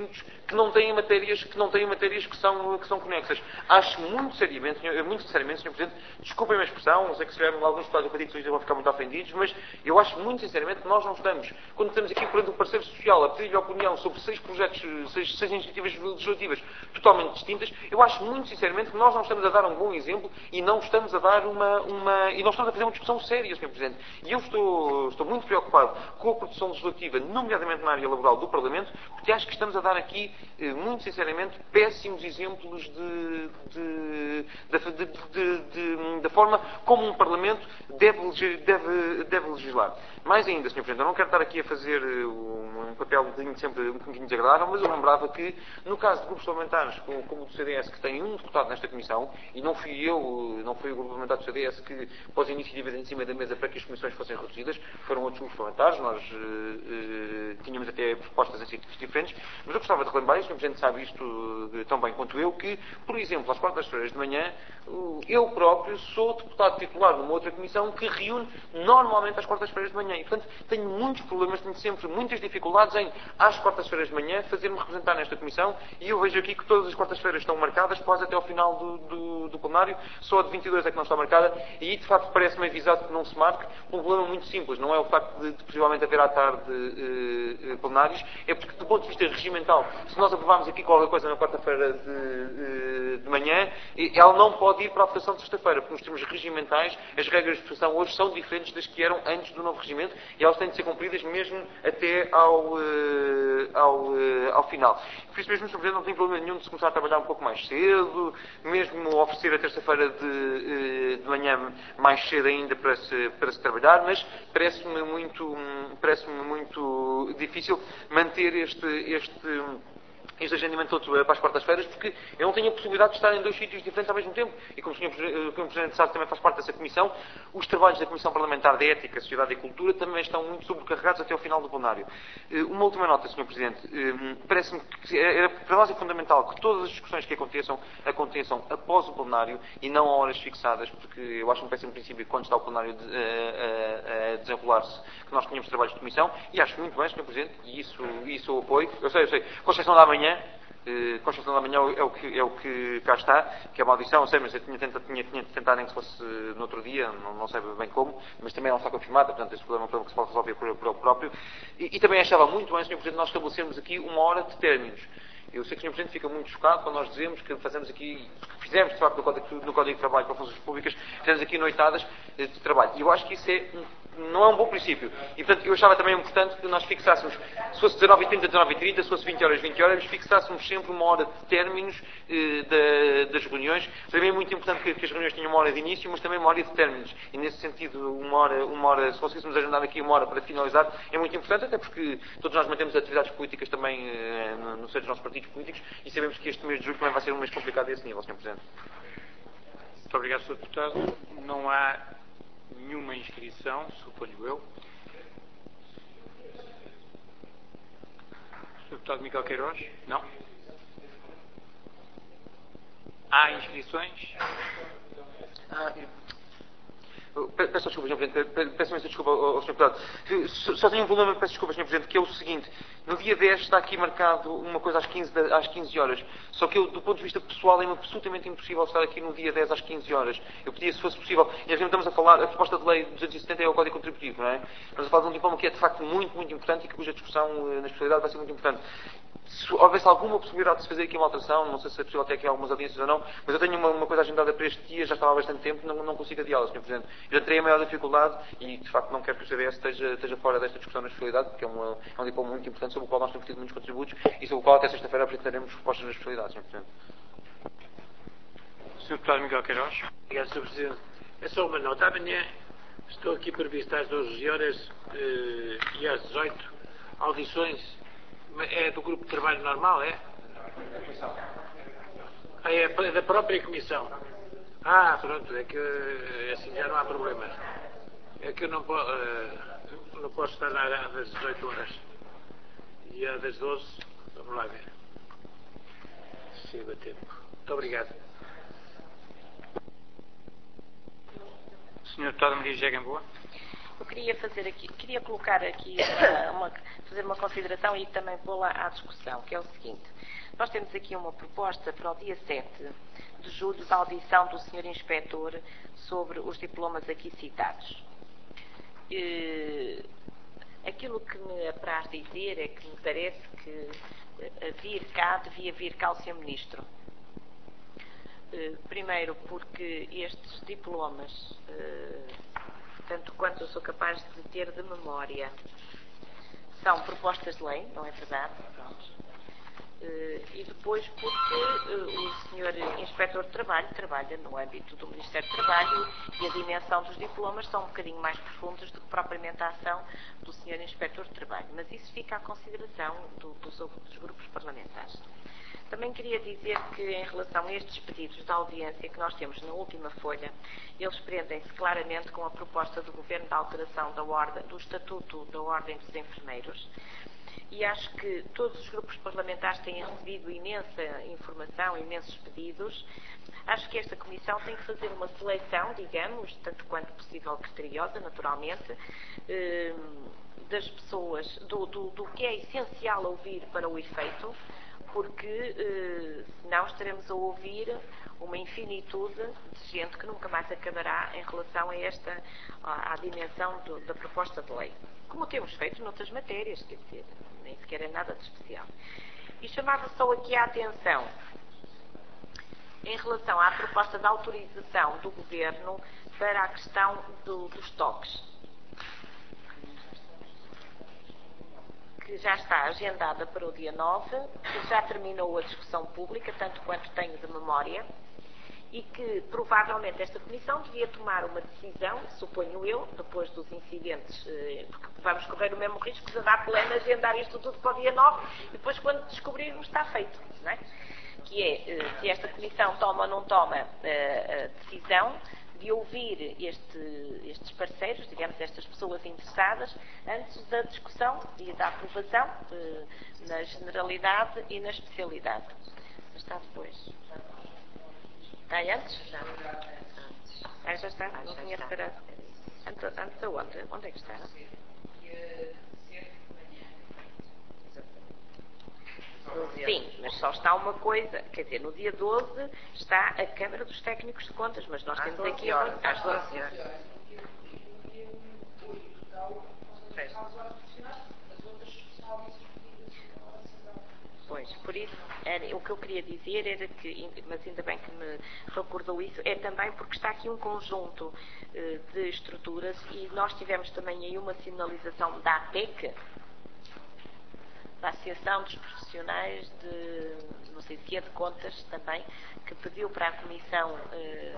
S3: que não têm matérias que, não têm matérias que, são, que são conexas. Acho muito seriamente, muito sinceramente, senhor Presidente, desculpem a expressão, não sei que se tiver alguns deputados do Partido Socialista vão ficar muito ofendidos, mas eu acho muito sinceramente que nós não estamos, quando estamos aqui perante um parceiro social a pedir-lhe opinião sobre seis projetos, seis, seis iniciativas legislativas totalmente distintas, eu acho muito sinceramente que nós não estamos a dar um bom exemplo e não estamos a dar uma, uma e não estamos a fazer uma discussão séria, senhor Presidente. E eu estou, estou muito preocupado com a produção legislativa, nomeadamente na área laboral do Parlamento, porque acho que estamos a dar aqui, muito sinceramente, péssimos exemplos de, de, de, de, de, da forma como um Parlamento deve, deve, deve legislar. Mais ainda, senhor Presidente, eu não quero estar aqui a fazer um papel de sempre um bocadinho desagradável, mas eu lembrava que, no caso de grupos parlamentares como, como o do C D S, que tem um deputado nesta comissão, e não fui eu, não foi o grupo parlamentar do C D S que pôs iniciativas em cima da mesa para que as comissões fossem reduzidas, foram outros grupos parlamentares, nós uh, uh, tínhamos até propostas em sítios diferentes, mas eu gostava de relembrar, e o senhor Presidente sabe isto uh, tão bem quanto eu, que, por exemplo, às quartas-feiras de manhã, uh, eu próprio sou deputado titular numa outra comissão que reúne normalmente às quartas-feiras de manhã. E, portanto, tenho muitos problemas, tenho sempre muitas dificuldades em, às quartas-feiras de manhã, fazer-me representar nesta comissão, e eu vejo aqui que todas as quartas-feiras estão marcadas, quase até ao final do, do, do plenário, só a de vinte e dois é que não está marcada, e aí, de facto, parece-me avisado que não se marque, por um problema muito simples, não é o facto de, de possivelmente haver à tarde uh, uh, plenários, é porque, do ponto de vista regimental, se nós aprovarmos aqui qualquer coisa na quarta-feira de, uh, de manhã, ela não pode ir para a votação de sexta-feira, porque nos termos regimentais, as regras de votação hoje são diferentes das que eram antes do novo regimento, e elas têm de ser cumpridas mesmo até ao, uh, ao, uh, ao final. Por isso mesmo, senhor Presidente, não tem problema nenhum de se começar a trabalhar um pouco mais cedo, mesmo oferecer a terça-feira de, uh, de manhã mais cedo ainda para se, para se trabalhar, mas parece-me muito, parece-me muito difícil manter este, este este agendamento todo para as quartas-feiras, porque eu não tenho a possibilidade de estar em dois sítios diferentes ao mesmo tempo. E como o senhor Presidente sabe, também faz parte dessa comissão, os trabalhos da Comissão Parlamentar de Ética, Sociedade e Cultura também estão muito sobrecarregados até ao final do plenário. Uma última nota, senhor Presidente. Parece-me que era, para nós é fundamental que todas as discussões que aconteçam, aconteçam após o plenário e não a horas fixadas, porque eu acho um péssimo princípio que quando está o plenário de, a, a, a desenrolar-se, que nós tenhamos trabalhos de comissão, e acho muito bem, senhor Presidente, e isso, isso eu apoio. Eu sei, eu sei, Constituição da Manhã, Uh, Constituição da Manhã é o, que, é o que cá está, que é uma audição, não sei, mas eu tinha tentado, tinha, tinha tentado em que se fosse no outro dia, não, não sei bem como, mas também não está confirmada, portanto esse problema é um problema que se pode resolver por, por ele próprio. E, e também achava muito bem, senhor Presidente, nós estabelecemos aqui uma hora de términos. Eu sei que o senhor Presidente fica muito chocado quando nós dizemos que fazemos aqui, que fizemos de facto no Código, no Código de Trabalho para funções públicas, fizemos aqui noitadas de trabalho. E eu acho que isso é um não é um bom princípio. E, portanto, eu achava também importante que nós fixássemos, se fosse dezenove e trinta, dezenove e trinta, se fosse vinte horas, vinte horas, fixássemos sempre uma hora de términos eh, da, das reuniões. Também é muito importante que, que as reuniões tenham uma hora de início, mas também uma hora de términos. E, nesse sentido, uma hora, uma hora, se conseguíssemos agendar aqui uma hora para finalizar, é muito importante, até porque todos nós mantemos atividades políticas também eh, no, no seio dos nossos partidos políticos e sabemos que este mês de julho também vai ser um mês complicado a esse nível, senhor Presidente.
S1: Muito obrigado, senhor Deputado. Não há nenhuma inscrição, suponho eu. senhor Deputado Miguel Queiroz? Não? Há inscrições?
S3: Ah, eu... Peço desculpa, senhor Presidente. Peço imensa desculpa ao senhor Deputado. Só tenho um problema, peço desculpa, senhor Presidente, que é o seguinte. No dia dez está aqui marcado uma coisa às quinze, às quinze horas. Só que eu, do ponto de vista pessoal, é absolutamente impossível estar aqui no dia dez às quinze horas. Eu pedia se fosse possível. E nós estamos a falar, a proposta de lei duzentos e setenta é o Código Contributivo, não é? Estamos a falar de um diploma que é de facto muito, muito importante e que cuja discussão na especialidade vai ser muito importante. Se houvesse alguma possibilidade de se fazer aqui uma alteração, não sei se é possível ter aqui algumas audiências ou não, mas eu tenho uma, uma coisa agendada para este dia, já estava há bastante tempo, não, não consigo adiá-la, senhor Presidente. Eu já terei a maior dificuldade e, de facto, não quero que o C D S esteja, esteja fora desta discussão na especialidade, porque é, uma, é um diploma muito importante sobre o qual nós temos tido muitos contributos e sobre o qual até sexta-feira apresentaremos propostas na especialidade, senhor Presidente.
S1: senhor Deputado Miguel Queiroz.
S10: Obrigado, senhor Presidente. É só uma nota. Amanhã estou aqui previsto às doze horas eh, e às dezoito audições. É do grupo de trabalho normal, é? Ah, é da própria comissão. Ah, pronto, é que assim já não há problemas. É que eu não, po uh, não posso estar às dezoito horas. E às das doze, vamos lá ver. Se dá tempo. Muito obrigado.
S1: senhor Deputado Maria José Gamboa.
S6: Eu queria fazer aqui, queria colocar aqui uma, uma, fazer uma consideração e também pô-la à discussão, que é o seguinte. Nós temos aqui uma proposta para o dia sete de julho da audição do senhor Inspetor sobre os diplomas aqui citados. E, aquilo que me apraz dizer é que me parece que a vir cá, devia vir cá o senhor Ministro. Primeiro porque estes diplomas, tanto quanto eu sou capaz de ter de memória, são propostas de lei, não é verdade? Pronto. E depois porque o senhor Inspetor de Trabalho trabalha no âmbito do Ministério do Trabalho e a dimensão dos diplomas são um bocadinho mais profundas do que propriamente a ação do senhor Inspetor de Trabalho. Mas isso fica à consideração do, dos, dos grupos parlamentares. Também queria dizer que, em relação a estes pedidos de audiência que nós temos na última folha, eles prendem-se claramente com a proposta do Governo da alteração da ordem, do Estatuto da Ordem dos Enfermeiros. E acho que todos os grupos parlamentares têm recebido imensa informação, imensos pedidos. Acho que esta Comissão tem que fazer uma seleção, digamos, tanto quanto possível criteriosa, naturalmente, eh, das pessoas, do, do, do que é essencial ouvir para o efeito, porque eh, senão estaremos a ouvir uma infinitude de gente que nunca mais acabará em relação a esta, à, à dimensão do, da proposta de lei. Como temos feito noutras matérias, quer dizer, nem sequer é nada de especial. E chamava só aqui a atenção em relação à proposta de autorização do Governo para a questão do, dos toques, que já está agendada para o dia nove, que já terminou a discussão pública, tanto quanto tenho de memória, e que provavelmente esta Comissão devia tomar uma decisão, suponho eu, depois dos incidentes, porque vamos correr o mesmo risco de dar plena agendar isto tudo para o dia nove e depois quando descobrirmos está feito, não é? Que é, se esta Comissão toma ou não toma a decisão de ouvir este, estes parceiros, digamos, estas pessoas interessadas, antes da discussão e da aprovação, na generalidade e na especialidade. Mas está depois. Está aí antes? Já. Antes. Ah, já está? Não tinha reparado. Antes, antes aonde? Onde é que está? Sim, mas só está uma coisa, quer dizer, no dia doze está a Câmara dos Técnicos de Contas, mas nós temos aqui horas, às doze horas. Pois, por isso, era, o que eu queria dizer era que, mas ainda bem que me recordou isso, é também porque está aqui um conjunto uh, de estruturas e nós tivemos também aí uma sinalização da A P E C, da Associação dos Profissionais de, não sei se é de contas também, que pediu para a Comissão... Uh,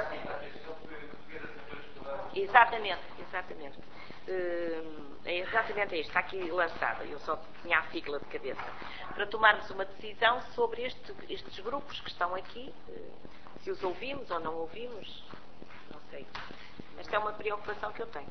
S6: exatamente, exatamente. Uh, é exatamente isto, está aqui lançada, eu só tinha a sigla de cabeça, para tomarmos uma decisão sobre este, estes grupos que estão aqui, uh, se os ouvimos ou não ouvimos, não sei. Esta é uma preocupação que eu tenho.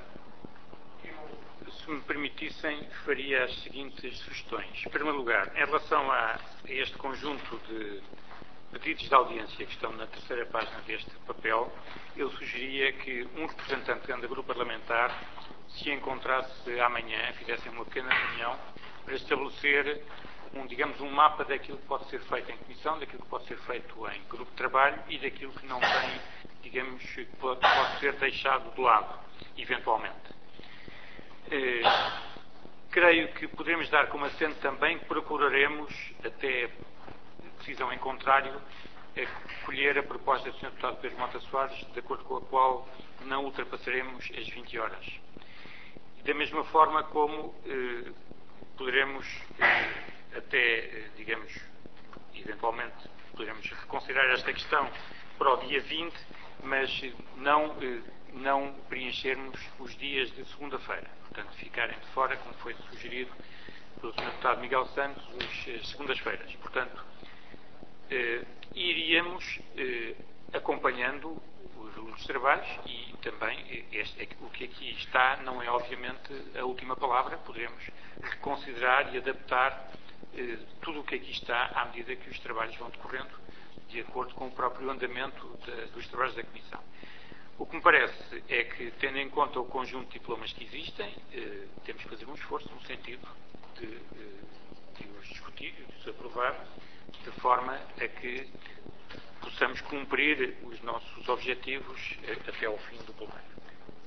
S1: Se me permitissem, faria as seguintes sugestões. Em primeiro lugar, em relação a este conjunto de pedidos de audiência que estão na terceira página deste papel, eu sugeria que um representante de cada grupo parlamentar se encontrasse amanhã, fizessem uma pequena reunião para estabelecer um, digamos, um mapa daquilo que pode ser feito em comissão, daquilo que pode ser feito em grupo de trabalho e daquilo que não tem, digamos, que pode, pode ser deixado de lado, eventualmente. Eh, creio que podemos dar como assento também que procuraremos, até decisão em contrário, eh, colher a proposta do senhor Deputado Pedro Mota Soares, de acordo com a qual não ultrapassaremos as vinte horas. Da mesma forma como eh, poderemos eh, até, eh, digamos, eventualmente poderemos reconsiderar esta questão para o dia vinte, mas não, eh, não preenchermos os dias de segunda-feira. Portanto, ficarem de fora, como foi sugerido pelo senhor Deputado Miguel Santos, as segundas-feiras. Portanto, eh, iríamos eh, acompanhando os, os trabalhos e também este, o que aqui está não é obviamente a última palavra, poderemos reconsiderar e adaptar eh, tudo o que aqui está à medida que os trabalhos vão decorrendo, de acordo com o próprio andamento de, dos trabalhos da Comissão. O que me parece é que, tendo em conta o conjunto de diplomas que existem, eh, temos que fazer um esforço no sentido de, eh, de os discutir e de os aprovar, de forma a que possamos cumprir os nossos objetivos eh, até ao fim do plenário.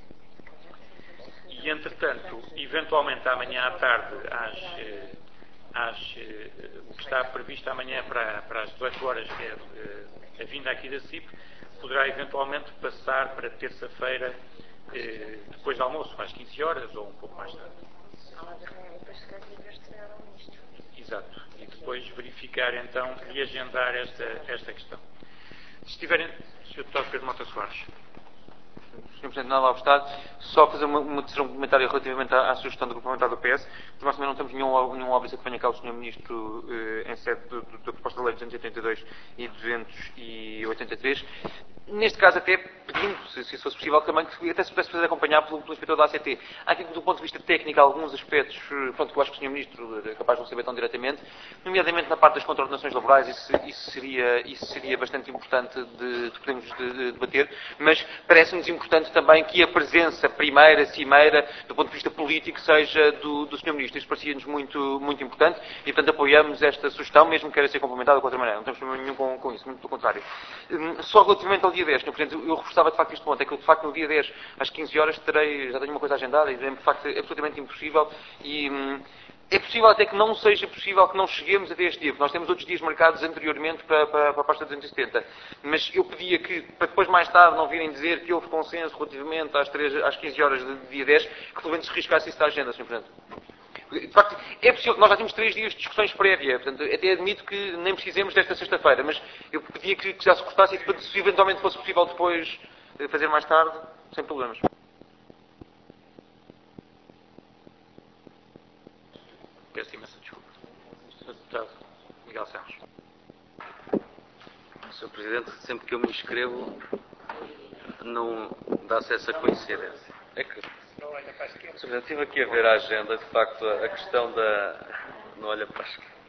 S1: E, entretanto, eventualmente amanhã à tarde, às, eh, às, eh, o que está previsto amanhã para, para as dezoito horas, que é eh, a vinda aqui da C I P, poderá eventualmente passar para terça-feira, eh, depois do almoço, às quinze horas ou um pouco mais tarde. Exato. E depois verificar então e agendar esta, esta questão. Se estiverem, senhor Deputado Pedro Mota Soares.
S3: senhor Presidente, nada obstante, só fazer uma, uma decisão comentária relativamente à, à sugestão do Grupo Parlamentar do P S. Nós também não temos nenhum, nenhum óbvio que venha cá o senhor Ministro eh, em sede do, do, da proposta de lei duzentos e oitenta e dois e duzentos e oitenta e três. Neste caso, até pedindo, se, se isso fosse possível, também que até se pudesse fazer acompanhar pelo, pelo inspetor da A C T. Há aqui, do ponto de vista técnico, alguns aspectos, pronto, que eu acho que o senhor Ministro é capaz de não saber tão diretamente, nomeadamente na parte das contraordenações laborais, isso, isso, seria, isso seria bastante importante de, de podermos de, de debater, mas parece-nos importante também que a presença primeira, cimeira, do ponto de vista político, seja do, do senhor Ministro. Isso parecia-nos muito, muito importante e, portanto, apoiamos esta sugestão, mesmo que queira ser complementada de outra maneira. Não temos problema nenhum com, com isso, muito pelo contrário. Só relativamente ao dia dez, senhor Presidente, eu reforçava de facto este ponto, é que eu de facto no dia dez, às quinze horas, terei, já tenho uma coisa agendada e é de facto absolutamente impossível e hum, é possível até que não seja possível que não cheguemos até este dia, porque nós temos outros dias marcados anteriormente para, para, para a pasta duzentos e setenta, mas eu pedia que, para depois mais tarde não virem dizer que houve consenso relativamente às, três, às quinze horas do dia dez, que pelo menos se riscasse isso da agenda, senhor Presidente. De facto, é possível, nós já temos três dias de discussões prévias, portanto, até admito que nem precisemos desta sexta-feira, mas eu pedia que, que já se cortasse e depois, se eventualmente fosse possível depois fazer mais tarde, sem problemas.
S1: Peço imensa desculpa. senhor Deputado Miguel Santos.
S2: senhor Presidente, sempre que eu me inscrevo, não dá-se essa coincidência. É que, senhor Presidente, estive aqui a ver a agenda, de facto, a questão da... Não olha para a esquerda.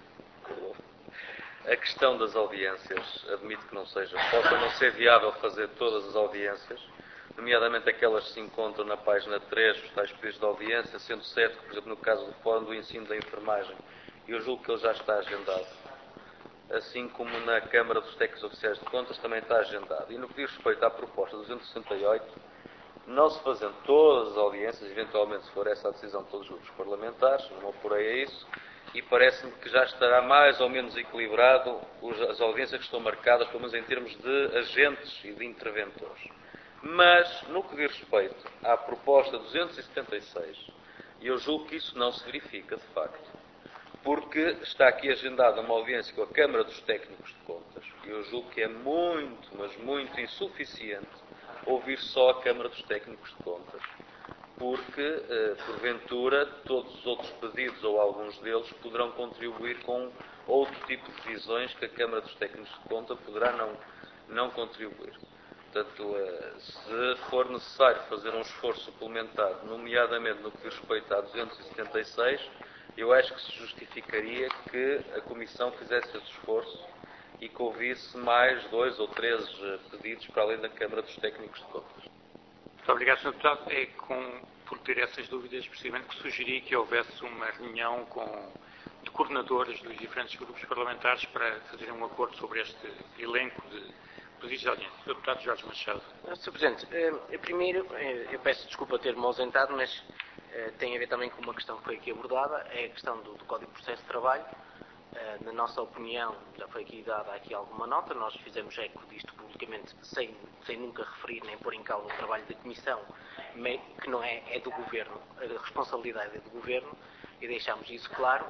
S2: A questão das audiências, admito que não seja, possa não ser viável fazer todas as audiências, nomeadamente aquelas que se encontram na página três, os tais pedidos de audiência, sendo certo que, por exemplo, no caso do Fórum do Ensino da Enfermagem, eu julgo que ele já está agendado, assim como na Câmara dos Técnicos Oficiais de Contas também está agendado. E no que diz respeito à proposta duzentos e sessenta e oito, não se fazendo todas as audiências, eventualmente se for essa a decisão de todos os grupos parlamentares, não me oporei a isso, e parece-me que já estará mais ou menos equilibrado as audiências que estão marcadas, pelo menos em termos de agentes e de interventores. Mas, no que diz respeito à proposta duzentos e setenta e seis, eu julgo que isso não se verifica, de facto, porque está aqui agendada uma audiência com a Câmara dos Técnicos de Contas, e eu julgo que é muito, mas muito insuficiente ouvir só a Câmara dos Técnicos de Contas, porque, eh, porventura, todos os outros pedidos, ou alguns deles, poderão contribuir com outro tipo de visões que a Câmara dos Técnicos de Conta poderá não, não contribuir. Portanto, eh, se for necessário fazer um esforço suplementar, nomeadamente no que diz respeito a duzentos e setenta e seis, eu acho que se justificaria que a Comissão fizesse esse esforço e que ouvisse mais dois ou três pedidos para além da Câmara dos Técnicos de Contas.
S1: Muito obrigado, senhor Deputado. É com, por ter essas dúvidas, precisamente, que sugeri que houvesse uma reunião com, de coordenadores dos diferentes grupos parlamentares para fazerem um acordo sobre este elenco de pedidos de audiência. senhor Deputado Jorge Machado.
S8: senhor Presidente, eu primeiro, eu peço desculpa ter-me ausentado, mas tem a ver também com uma questão que foi aqui abordada, é a questão do, do Código de Processo de Trabalho. Na nossa opinião, já foi aqui dada aqui alguma nota, nós fizemos eco disto publicamente sem, sem nunca referir nem pôr em causa o trabalho da Comissão, que não é, é do Governo, a responsabilidade é do Governo, e deixámos isso claro.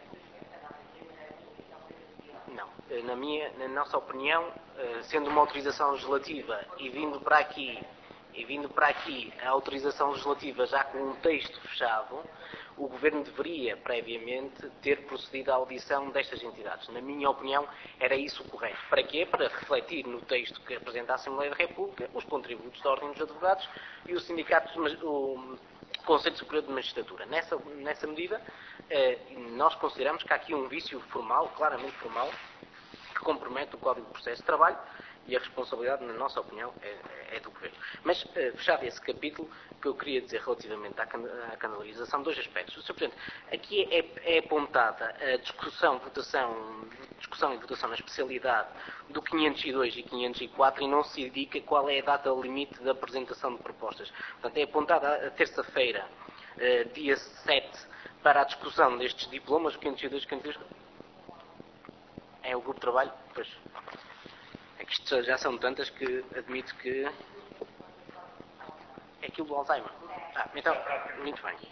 S8: Não, na, minha, na nossa opinião, sendo uma autorização legislativa e vindo para aqui, e vindo para aqui a autorização legislativa já com um texto fechado, o Governo deveria, previamente, ter procedido à audição destas entidades. Na minha opinião, era isso o correto. Para quê? Para refletir no texto que apresenta a Assembleia da República os contributos da Ordem dos Advogados e o Sindicato, o Conselho Superior de Magistratura. Nessa, nessa medida, nós consideramos que há aqui um vício formal, claramente formal, compromete o Código de processo de trabalho e a responsabilidade, na nossa opinião, é, é do Governo. Mas, uh, fechado esse capítulo, o que eu queria dizer relativamente à, can à canalização, dois aspectos. O senhor Presidente, aqui é, é apontada a discussão, votação, discussão e votação na especialidade do quinhentos e dois e quinhentos e quatro e não se indica qual é a data limite da apresentação de propostas. Portanto, é apontada a terça-feira, Uh, dia sete, para a discussão destes diplomas, o quinhentos e dois e quinhentos e dois. É o grupo de trabalho? Pois. É que isto já são tantas que admito que é aquilo do Alzheimer. Ah, então, muito bem.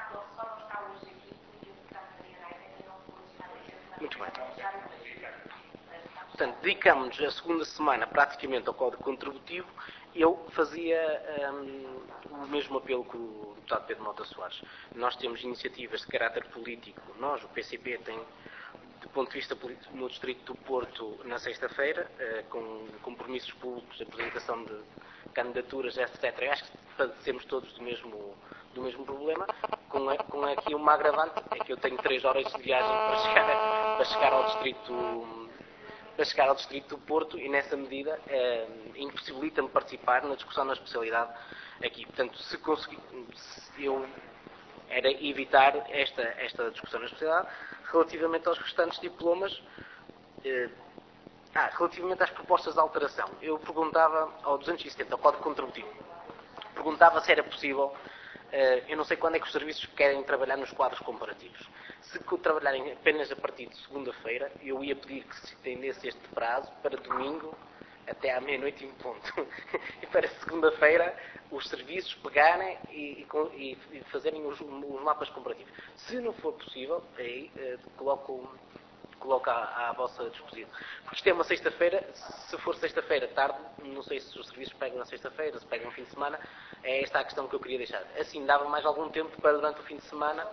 S8: Muito bem. Portanto, dedicamos a segunda semana praticamente ao Código Contributivo. Eu fazia um, o mesmo apelo que o deputado Pedro Mota Soares. Nós temos iniciativas de caráter político. Nós, o P C P, tem, do ponto de vista político, no Distrito do Porto, na sexta-feira, uh, com compromissos públicos, apresentação de candidaturas, etcétera. Eu acho que padecemos todos do mesmo, do mesmo problema. Com, a, com aqui uma agravante, é que eu tenho três horas de viagem para chegar, para chegar ao Distrito para chegar ao Distrito do Porto e, nessa medida, eh, impossibilita-me participar na discussão na especialidade aqui. Portanto, se conseguir, se eu era evitar esta, esta discussão na especialidade. Relativamente aos restantes diplomas, eh, ah, relativamente às propostas de alteração, eu perguntava ao duzentos e setenta, ao Código Contributivo, perguntava se era possível. Eu não sei quando é que os serviços querem trabalhar nos quadros comparativos. Se trabalharem apenas a partir de segunda-feira, eu ia pedir que se estendesse este prazo para domingo até à meia-noite em ponto. E para segunda-feira os serviços pegarem e, e, e fazerem os, os mapas comparativos. Se não for possível, aí eh, coloco, coloco à, à vossa disposição. Porque isto é uma sexta-feira, se for sexta-feira tarde, não sei se os serviços pegam na sexta-feira, se pegam no fim de semana, é esta a questão que eu queria deixar. Assim dava mais algum tempo para durante o fim de semana.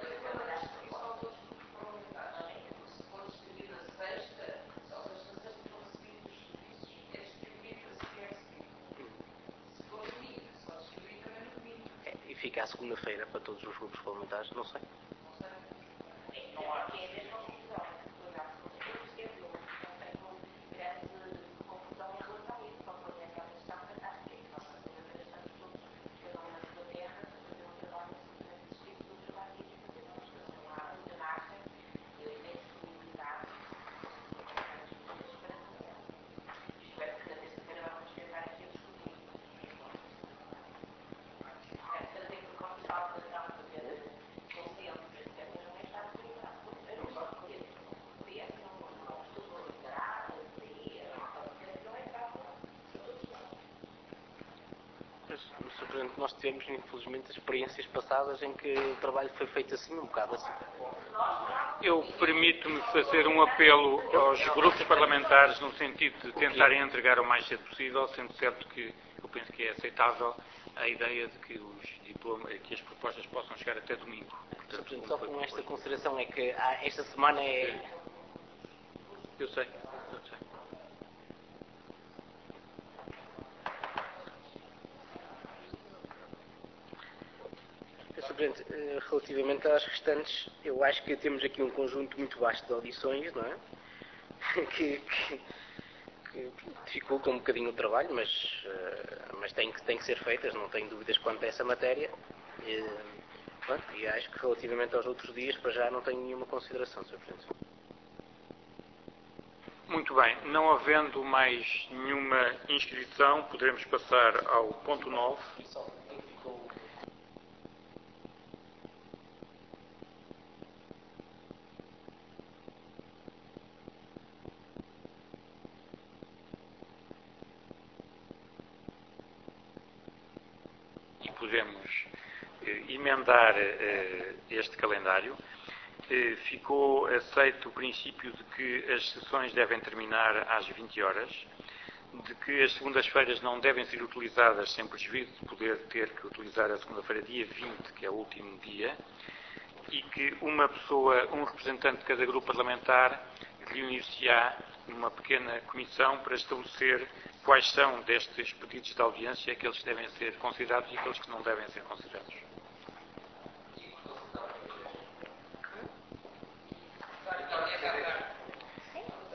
S8: É, e fica à segunda-feira para todos os grupos parlamentares, não sei. Nós tivemos, infelizmente, experiências passadas em que o trabalho foi feito assim, um bocado assim.
S1: Eu permito-me fazer um apelo aos grupos parlamentares no sentido de tentarem entregar o mais cedo possível, sendo certo que eu penso que é aceitável a ideia de que, os diplomas, que as propostas possam chegar até domingo.
S8: Portanto, só com esta consideração é que ah, esta semana é...
S1: Eu sei, eu sei.
S8: Relativamente às restantes, eu acho que temos aqui um conjunto muito vasto de audições, não é? que, que, que dificultam um bocadinho o trabalho, mas, uh, mas têm que, têm que ser feitas, não tenho dúvidas quanto a essa matéria. E, pronto, e acho que relativamente aos outros dias, para já, não tenho nenhuma consideração, senhor Presidente.
S1: Muito bem, não havendo mais nenhuma inscrição, poderemos passar ao ponto nove. Podemos eh, emendar eh, este calendário. Eh, ficou aceito o princípio de que as sessões devem terminar às vinte horas, de que as segundas-feiras não devem ser utilizadas sem prejuízo de poder ter que utilizar a segunda-feira dia vinte, que é o último dia, e que uma pessoa, um representante de cada grupo parlamentar, reunir-se-á numa pequena comissão para estabelecer quais são destes pedidos de audiência, aqueles que devem ser considerados e aqueles que não devem ser considerados.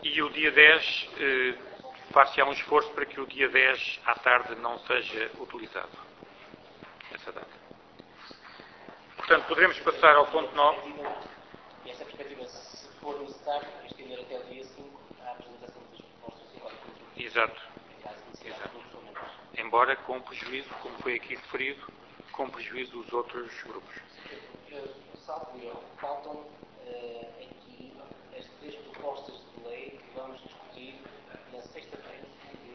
S1: e o dia dez, eh, far-se-á um esforço para que o dia dez à tarde não seja utilizado. Essa data. Portanto, poderemos passar ao ponto nove.
S8: E essa perspectiva, se for necessário, estender até o dia cinco a apresentação das propostas e agora contribuir.
S1: Exato. Exato. Embora com prejuízo, como foi aqui referido, com prejuízo dos outros grupos.
S8: Salvo erro, faltam uh, aqui as três propostas de lei que vamos discutir na sexta-feira.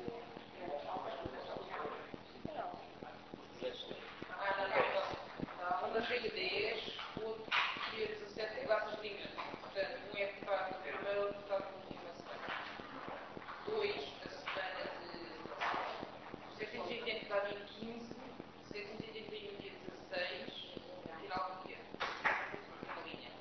S8: Os projetos de lei.
S11: Um da dia dez, outro dia dezassete, datas linhas. Portanto, um é para a primeira, outro para a última semana. Dois, a semana de setecentos e oitenta para dia quinze, setecentos e oitenta e um dia dezasseis, final do dia. Uma linha.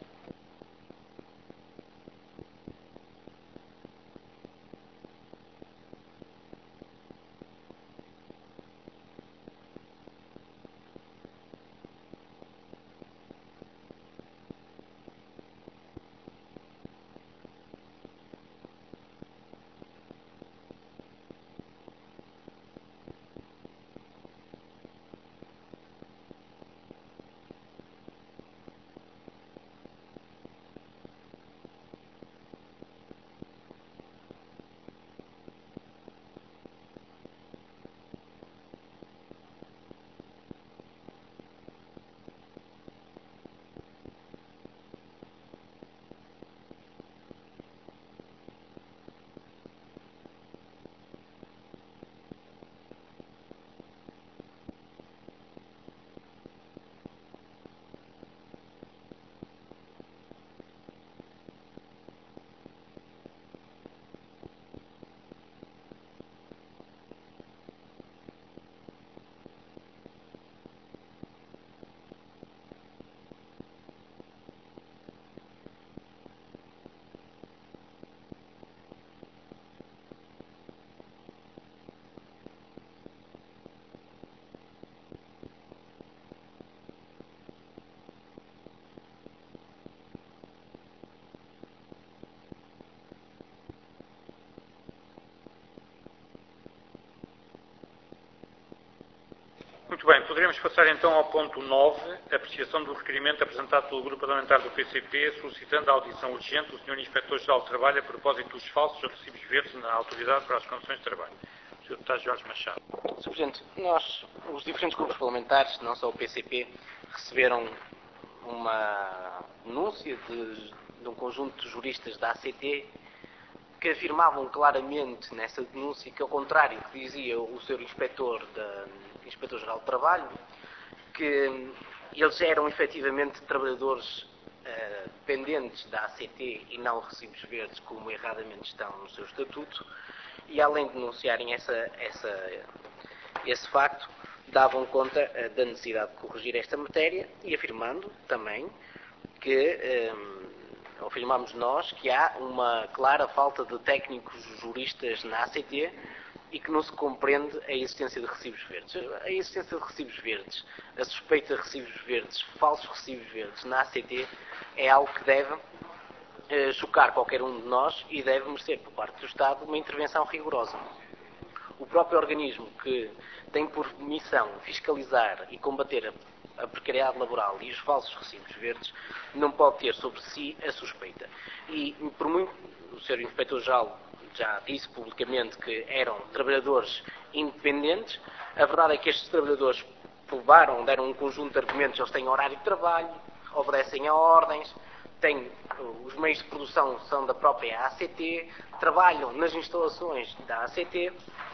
S1: Muito bem, poderemos passar então ao ponto nove, apreciação do requerimento apresentado pelo Grupo Parlamentar do P C P, solicitando a audição urgente do senhor Inspetor-Geral de Trabalho a propósito dos falsos recibos verdes na Autoridade para as Condições de Trabalho. senhor Deputado Jorge Machado.
S8: senhor Presidente, nós, os diferentes grupos parlamentares, não só o P C P, receberam uma denúncia de, de um conjunto de juristas da A C T que afirmavam claramente nessa denúncia que, ao contrário do que dizia o senhor Inspetor da Inspetor-Geral de Trabalho, que eles eram efetivamente trabalhadores uh, dependentes da A C T e não recibos verdes, como erradamente estão no seu estatuto, e além de denunciarem essa, essa, esse facto, davam conta uh, da necessidade de corrigir esta matéria e afirmando também que, um, afirmamos nós, que há uma clara falta de técnicos juristas na A C T e que não se compreende a existência de recibos verdes. A existência de recibos verdes, a suspeita de recibos verdes, falsos recibos verdes na A C T é algo que deve eh, chocar qualquer um de nós e deve merecer por parte do Estado uma intervenção rigorosa. O próprio organismo que tem por missão fiscalizar e combater a, a precariedade laboral e os falsos recibos verdes não pode ter sobre si a suspeita. E por muito o senhor Inspetor-Geral já disse publicamente que eram trabalhadores independentes. A verdade é que estes trabalhadores provaram, deram um conjunto de argumentos. Eles têm horário de trabalho, obedecem a ordens, têm, os meios de produção são da própria A C T, trabalham nas instalações da A C T,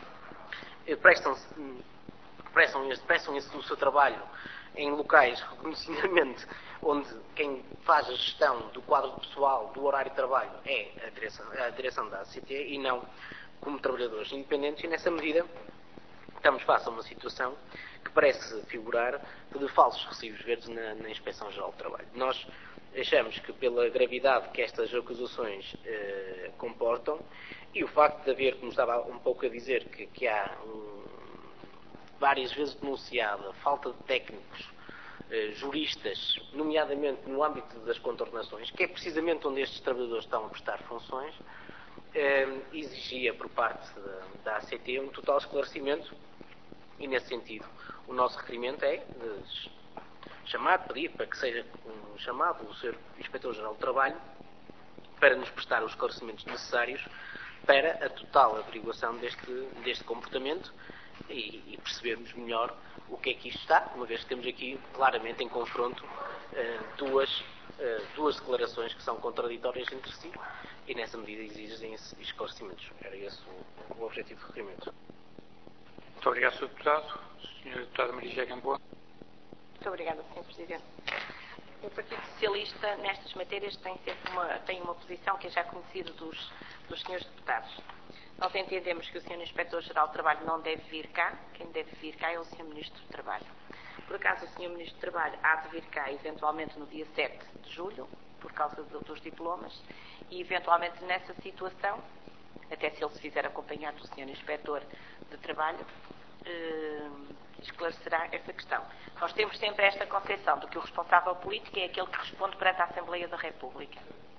S8: prestam, prestam, prestam o seu trabalho em locais reconhecidamente onde quem faz a gestão do quadro pessoal do horário de trabalho é a direção, a direção da A C T e não como trabalhadores independentes, e nessa medida estamos face a uma situação que parece figurar de falsos recibos verdes na, na Inspeção-Geral do Trabalho. Nós achamos que, pela gravidade que estas acusações eh, comportam e o facto de haver, como estava um pouco a dizer, que, que há um, várias vezes denunciada falta de técnicos eh, juristas, nomeadamente no âmbito das contornações, que é precisamente onde estes trabalhadores estão a prestar funções, eh, exigia por parte da, da A C T um total esclarecimento e, nesse sentido, o nosso requerimento é de chamar, pedir para que seja um chamado o senhor Inspetor-Geral do Trabalho para nos prestar os esclarecimentos necessários para a total averiguação deste, deste comportamento e, e percebermos melhor o que é que isto está, uma vez que temos aqui claramente em confronto eh, duas, eh, duas declarações que são contraditórias entre si e nessa medida exigem esclarecimentos. Era esse o, o objetivo do requerimento.
S1: Muito obrigado, senhor Deputado. senhora Deputada Maria José Gamboa.
S6: Muito obrigada, senhor Presidente. O Partido Socialista, nestas matérias, tem sempre uma, tem uma posição que é já conhecida dos, dos senhores deputados. Nós entendemos que o senhor Inspetor-Geral do Trabalho não deve vir cá. Quem deve vir cá é o senhor Ministro do Trabalho. Por acaso, o senhor Ministro do Trabalho há de vir cá, eventualmente, no dia sete de julho, por causa do, dos diplomas, e, eventualmente, nessa situação, até se ele se fizer acompanhar do senhor Inspetor de Trabalho, eh, esclarecerá essa questão. Nós temos sempre esta concepção de que o responsável político é aquele que responde perante a Assembleia da República.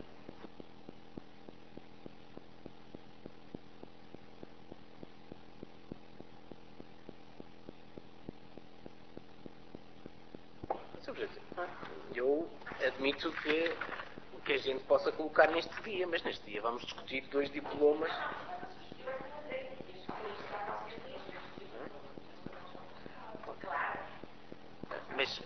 S8: senhor Presidente, eu admito que, que a gente possa colocar neste dia, mas neste dia vamos discutir dois diplomas. Mas,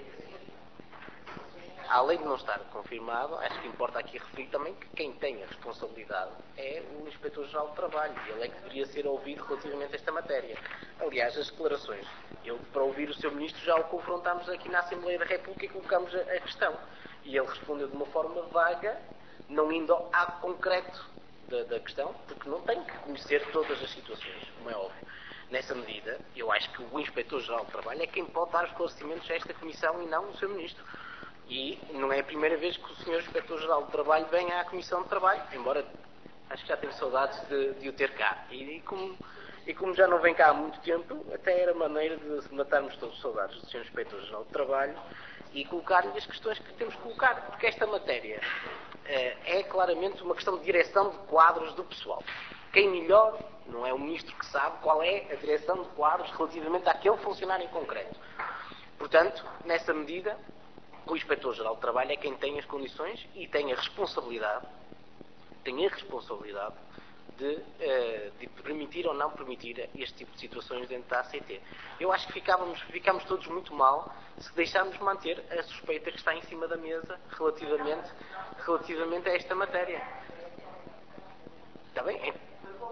S8: além de não estar confirmado, acho que importa aqui referir também que quem tem a responsabilidade é o Inspetor-Geral do Trabalho e ele é que deveria ser ouvido relativamente a esta matéria. Aliás, as declarações, eu, para ouvir o seu Ministro, já o confrontámos aqui na Assembleia da República e colocámos a, a questão. E ele respondeu de uma forma vaga, não indo ao ato concreto da, da questão, porque não tem que conhecer todas as situações, como é óbvio. Nessa medida, eu acho que o Inspetor-Geral do Trabalho é quem pode dar esclarecimentos a esta Comissão e não o seu Ministro. E não é a primeira vez que o senhor Inspetor-Geral do Trabalho vem à Comissão de Trabalho, embora acho que já tenho saudades de, de o ter cá. E, e, como, e como já não vem cá há muito tempo, até era maneira de matarmos todos os saudades do senhor Inspetor-Geral do Trabalho e colocar-lhe as questões que temos que colocar, porque esta matéria eh, é claramente uma questão de direção de quadros do pessoal. Quem melhor, não é o Ministro que sabe qual é a direção de quadros relativamente àquele funcionário em concreto. Portanto, nessa medida, o Inspetor-Geral do Trabalho é quem tem as condições e tem a responsabilidade, tem a responsabilidade de, uh, de permitir ou não permitir este tipo de situações dentro da A C T. Eu acho que ficávamos, ficámos todos muito mal se deixarmos manter a suspeita que está em cima da mesa relativamente, relativamente a esta matéria. Está bem? É.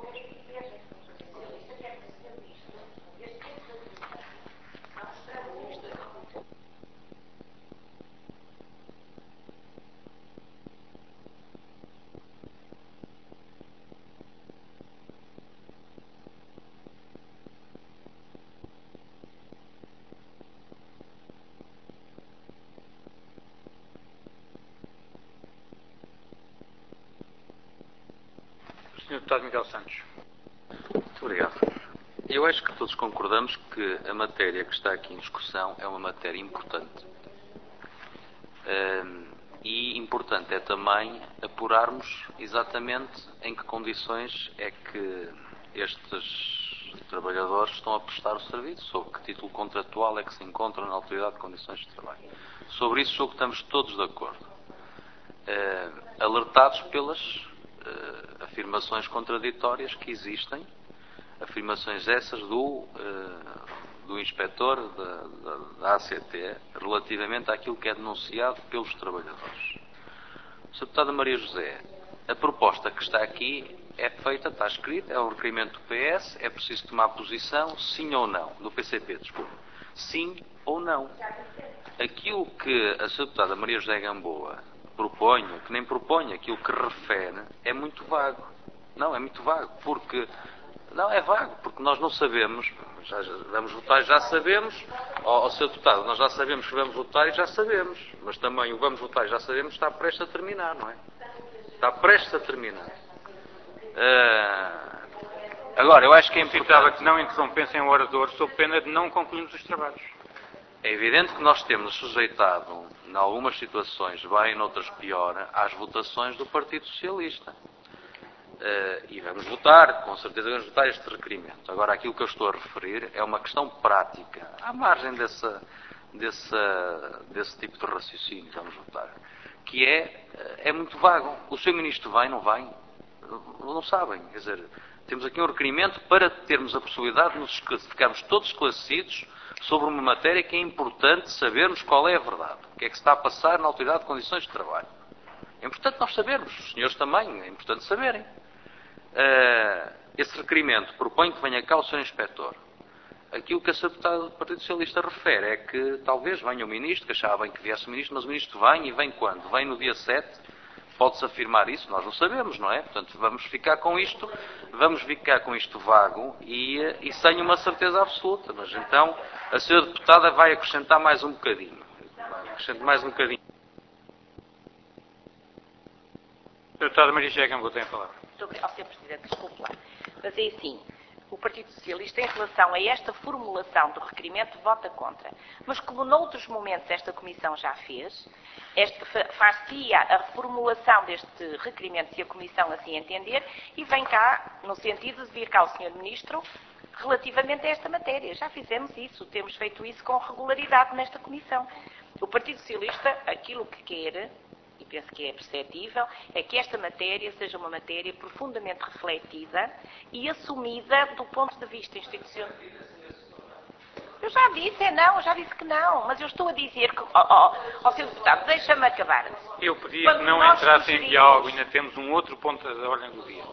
S1: senhor Deputado Miguel Santos.
S2: Muito obrigado. Eu acho que todos concordamos que a matéria que está aqui em discussão é uma matéria importante. Um, e importante é também apurarmos exatamente em que condições é que estes trabalhadores estão a prestar o serviço, sob que título contratual é que se encontram na Autoridade de Condições de Trabalho. Sobre isso, sobre que estamos todos de acordo. Uh, alertados pelas uh, afirmações contraditórias que existem, afirmações essas do, uh, do inspetor da, da, da A C T relativamente àquilo que é denunciado pelos trabalhadores. senhora Deputada Maria José, a proposta que está aqui é feita, está escrita, é um requerimento do P S, é preciso tomar posição, sim ou não, do P C P, desculpa. Sim ou não. Aquilo que a senhora Deputada Maria José Gamboa propõe, que nem propõe, aquilo que refere, é muito vago. Não, é muito vago, porque... Não, é vago, porque nós não sabemos, já, já vamos votar, já sabemos, ao, ao senhor Deputado, nós já sabemos que vamos votar e já sabemos, mas também o vamos votar e já sabemos está prestes a terminar, não é? Está prestes a terminar. Uh, agora, eu acho que é importante...
S1: que não interrompessem o orador sob pena de não concluirmos os trabalhos.
S2: É evidente que nós temos sujeitado, em algumas situações, bem, noutras pior, às votações do Partido Socialista. Uh, e vamos votar, com certeza vamos votar este requerimento. Agora, aquilo que eu estou a referir é uma questão prática, à margem dessa, dessa, desse tipo de raciocínio, vamos votar, que é, é muito vago. O senhor Ministro vem, não vem? Não sabem. Quer dizer, temos aqui um requerimento para termos a possibilidade de nos ficarmos todos esclarecidos sobre uma matéria que é importante sabermos qual é a verdade, o que é que se está a passar na Autoridade de Condições de Trabalho. É importante nós sabermos, os senhores também, é importante saberem. Uh, esse requerimento propõe que venha cá o senhor Inspetor. Aquilo que a senhora Deputada do Partido Socialista refere é que talvez venha o Ministro, que achava bem que viesse o Ministro, mas o Ministro vem e vem quando? Vem no dia sete? Pode-se afirmar isso? Nós não sabemos, não é? Portanto, vamos ficar com isto, vamos ficar com isto vago e, e sem uma certeza absoluta. Mas então, a senhora Deputada vai acrescentar mais um bocadinho. Vai acrescentar mais um bocadinho.
S1: senhora Deputada Maria José Gamboa tem a palavra.
S6: Sobre, ao senhor Presidente, desculpe lá. Mas é assim, o Partido Socialista, em relação a esta formulação do requerimento, vota contra. Mas como noutros momentos esta Comissão já fez, far-se-ia a reformulação deste requerimento, se a Comissão assim entender, e vem cá, no sentido de vir cá o senhor Ministro, relativamente a esta matéria. Já fizemos isso, temos feito isso com regularidade nesta Comissão. O Partido Socialista, aquilo que quer, e penso que é perceptível, é que esta matéria seja uma matéria profundamente refletida e assumida do ponto de vista institucional. Eu já disse, é não, eu já disse que não, mas eu estou a dizer que, ó, ó, senhor Deputado, deixa-me acabar.
S1: Eu pedi que não entrasse em diálogo, ainda temos um outro ponto da ordem do dia.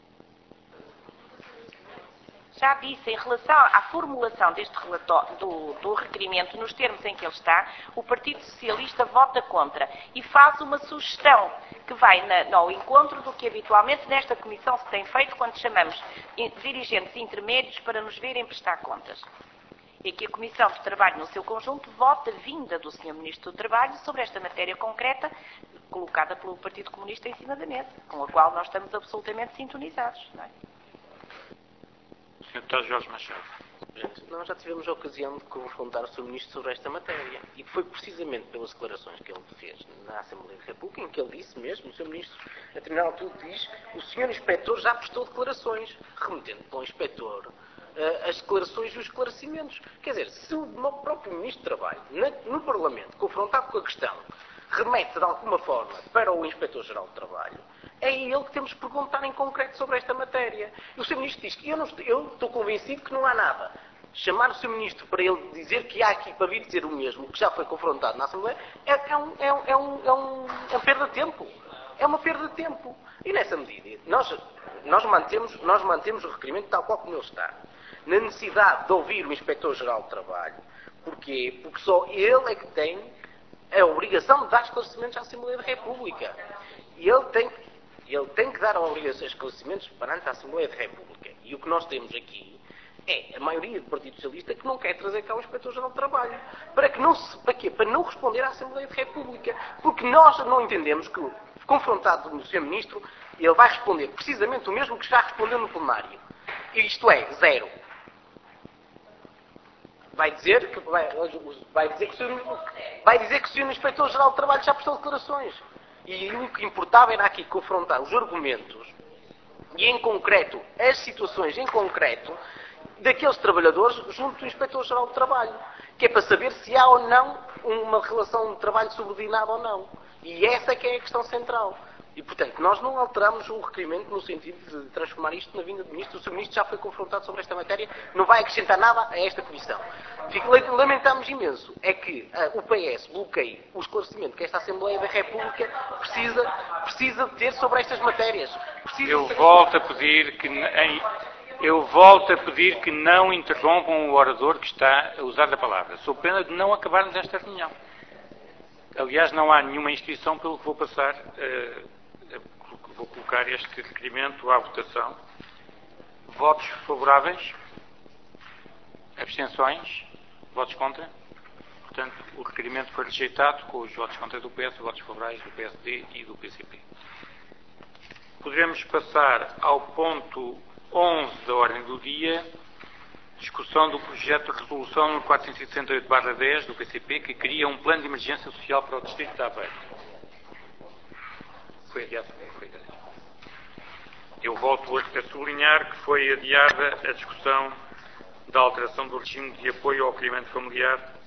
S6: Já disse, em relação à formulação deste relatório, do, do requerimento, nos termos em que ele está, o Partido Socialista vota contra e faz uma sugestão que vai na, ao encontro do que habitualmente nesta Comissão se tem feito quando chamamos dirigentes intermédios para nos verem prestar contas. É que a Comissão de Trabalho, no seu conjunto, vota vinda do senhor Ministro do Trabalho sobre esta matéria concreta colocada pelo Partido Comunista em cima da mesa, com a qual nós estamos absolutamente sintonizados, não é?
S1: senhor Deputado Jorge Machado.
S8: Gente, nós já tivemos a ocasião de confrontar o senhor Ministro sobre esta matéria. E foi precisamente pelas declarações que ele fez na Assembleia da República, em que ele disse mesmo, o senhor Ministro, a determinada altura diz, o senhor Inspetor já prestou declarações, remetendo para o Inspetor uh, as declarações e os esclarecimentos. Quer dizer, se o próprio Ministro de Trabalho, na, no Parlamento, confrontado com a questão, remete de alguma forma para o Inspetor-Geral do Trabalho, é ele que temos que perguntar em concreto sobre esta matéria. E o senhor Ministro diz que eu, não estou, eu estou convencido que não há nada. Chamar o senhor Ministro para ele dizer que há aqui para vir dizer o mesmo, que já foi confrontado na Assembleia, é, é, um, é, um, é, um, é, um, é uma perda de tempo. É uma perda de tempo. E nessa medida, nós, nós, mantemos, nós mantemos o requerimento tal qual como ele está. Na necessidade de ouvir o Inspetor-Geral do Trabalho. Porquê? Porque só ele é que tem a obrigação de dar esclarecimentos à Assembleia da República. E ele tem que Ele tem que dar a obrigação de esclarecimentos perante a Assembleia da República. E o que nós temos aqui é a maioria do Partido Socialista que não quer trazer cá o Inspetor-Geral do Trabalho. Para, que não se, para quê? Para não responder à Assembleia da República. Porque nós não entendemos que, confrontado no senhor Ministro, ele vai responder precisamente o mesmo que já respondeu no plenário. Isto é, zero. Vai dizer que, vai, vai dizer que, o senhor, vai dizer que o senhor Inspetor-Geral do Trabalho já prestou declarações. E o que importava era aqui confrontar os argumentos e, em concreto, as situações em concreto daqueles trabalhadores junto do Inspetor-Geral do Trabalho, que é para saber se há ou não uma relação de trabalho subordinada ou não. E essa que é a questão central. E, portanto, nós não alteramos o requerimento no sentido de transformar isto na vinda do Ministro. O senhor Ministro já foi confrontado sobre esta matéria, não vai acrescentar nada a esta Comissão. Lamentamos imenso é que uh, o P S bloqueie o esclarecimento que esta Assembleia da República precisa, precisa de ter sobre estas matérias. Precisa
S1: Eu volto a pedir que... Em... Eu volto a pedir que não interrompam o orador que está a usar a palavra. Sou pena de não acabarmos esta reunião. Aliás, não há nenhuma inscrição pelo que vou passar... Uh, Vou colocar este requerimento à votação. Votos favoráveis? Abstenções? Votos contra? Portanto, o requerimento foi rejeitado com os votos contra do P S, votos favoráveis do P S D e do P C P. Poderemos passar ao ponto onze da ordem do dia, discussão do projeto de resolução número quatrocentos e sessenta e oito barra dez do P C P, que cria um plano de emergência social para o Distrito de Aveiro. Foi adiado. Foi adiado. Eu volto a sublinhar que foi adiada a discussão da alteração do regime de apoio ao acolhimento familiar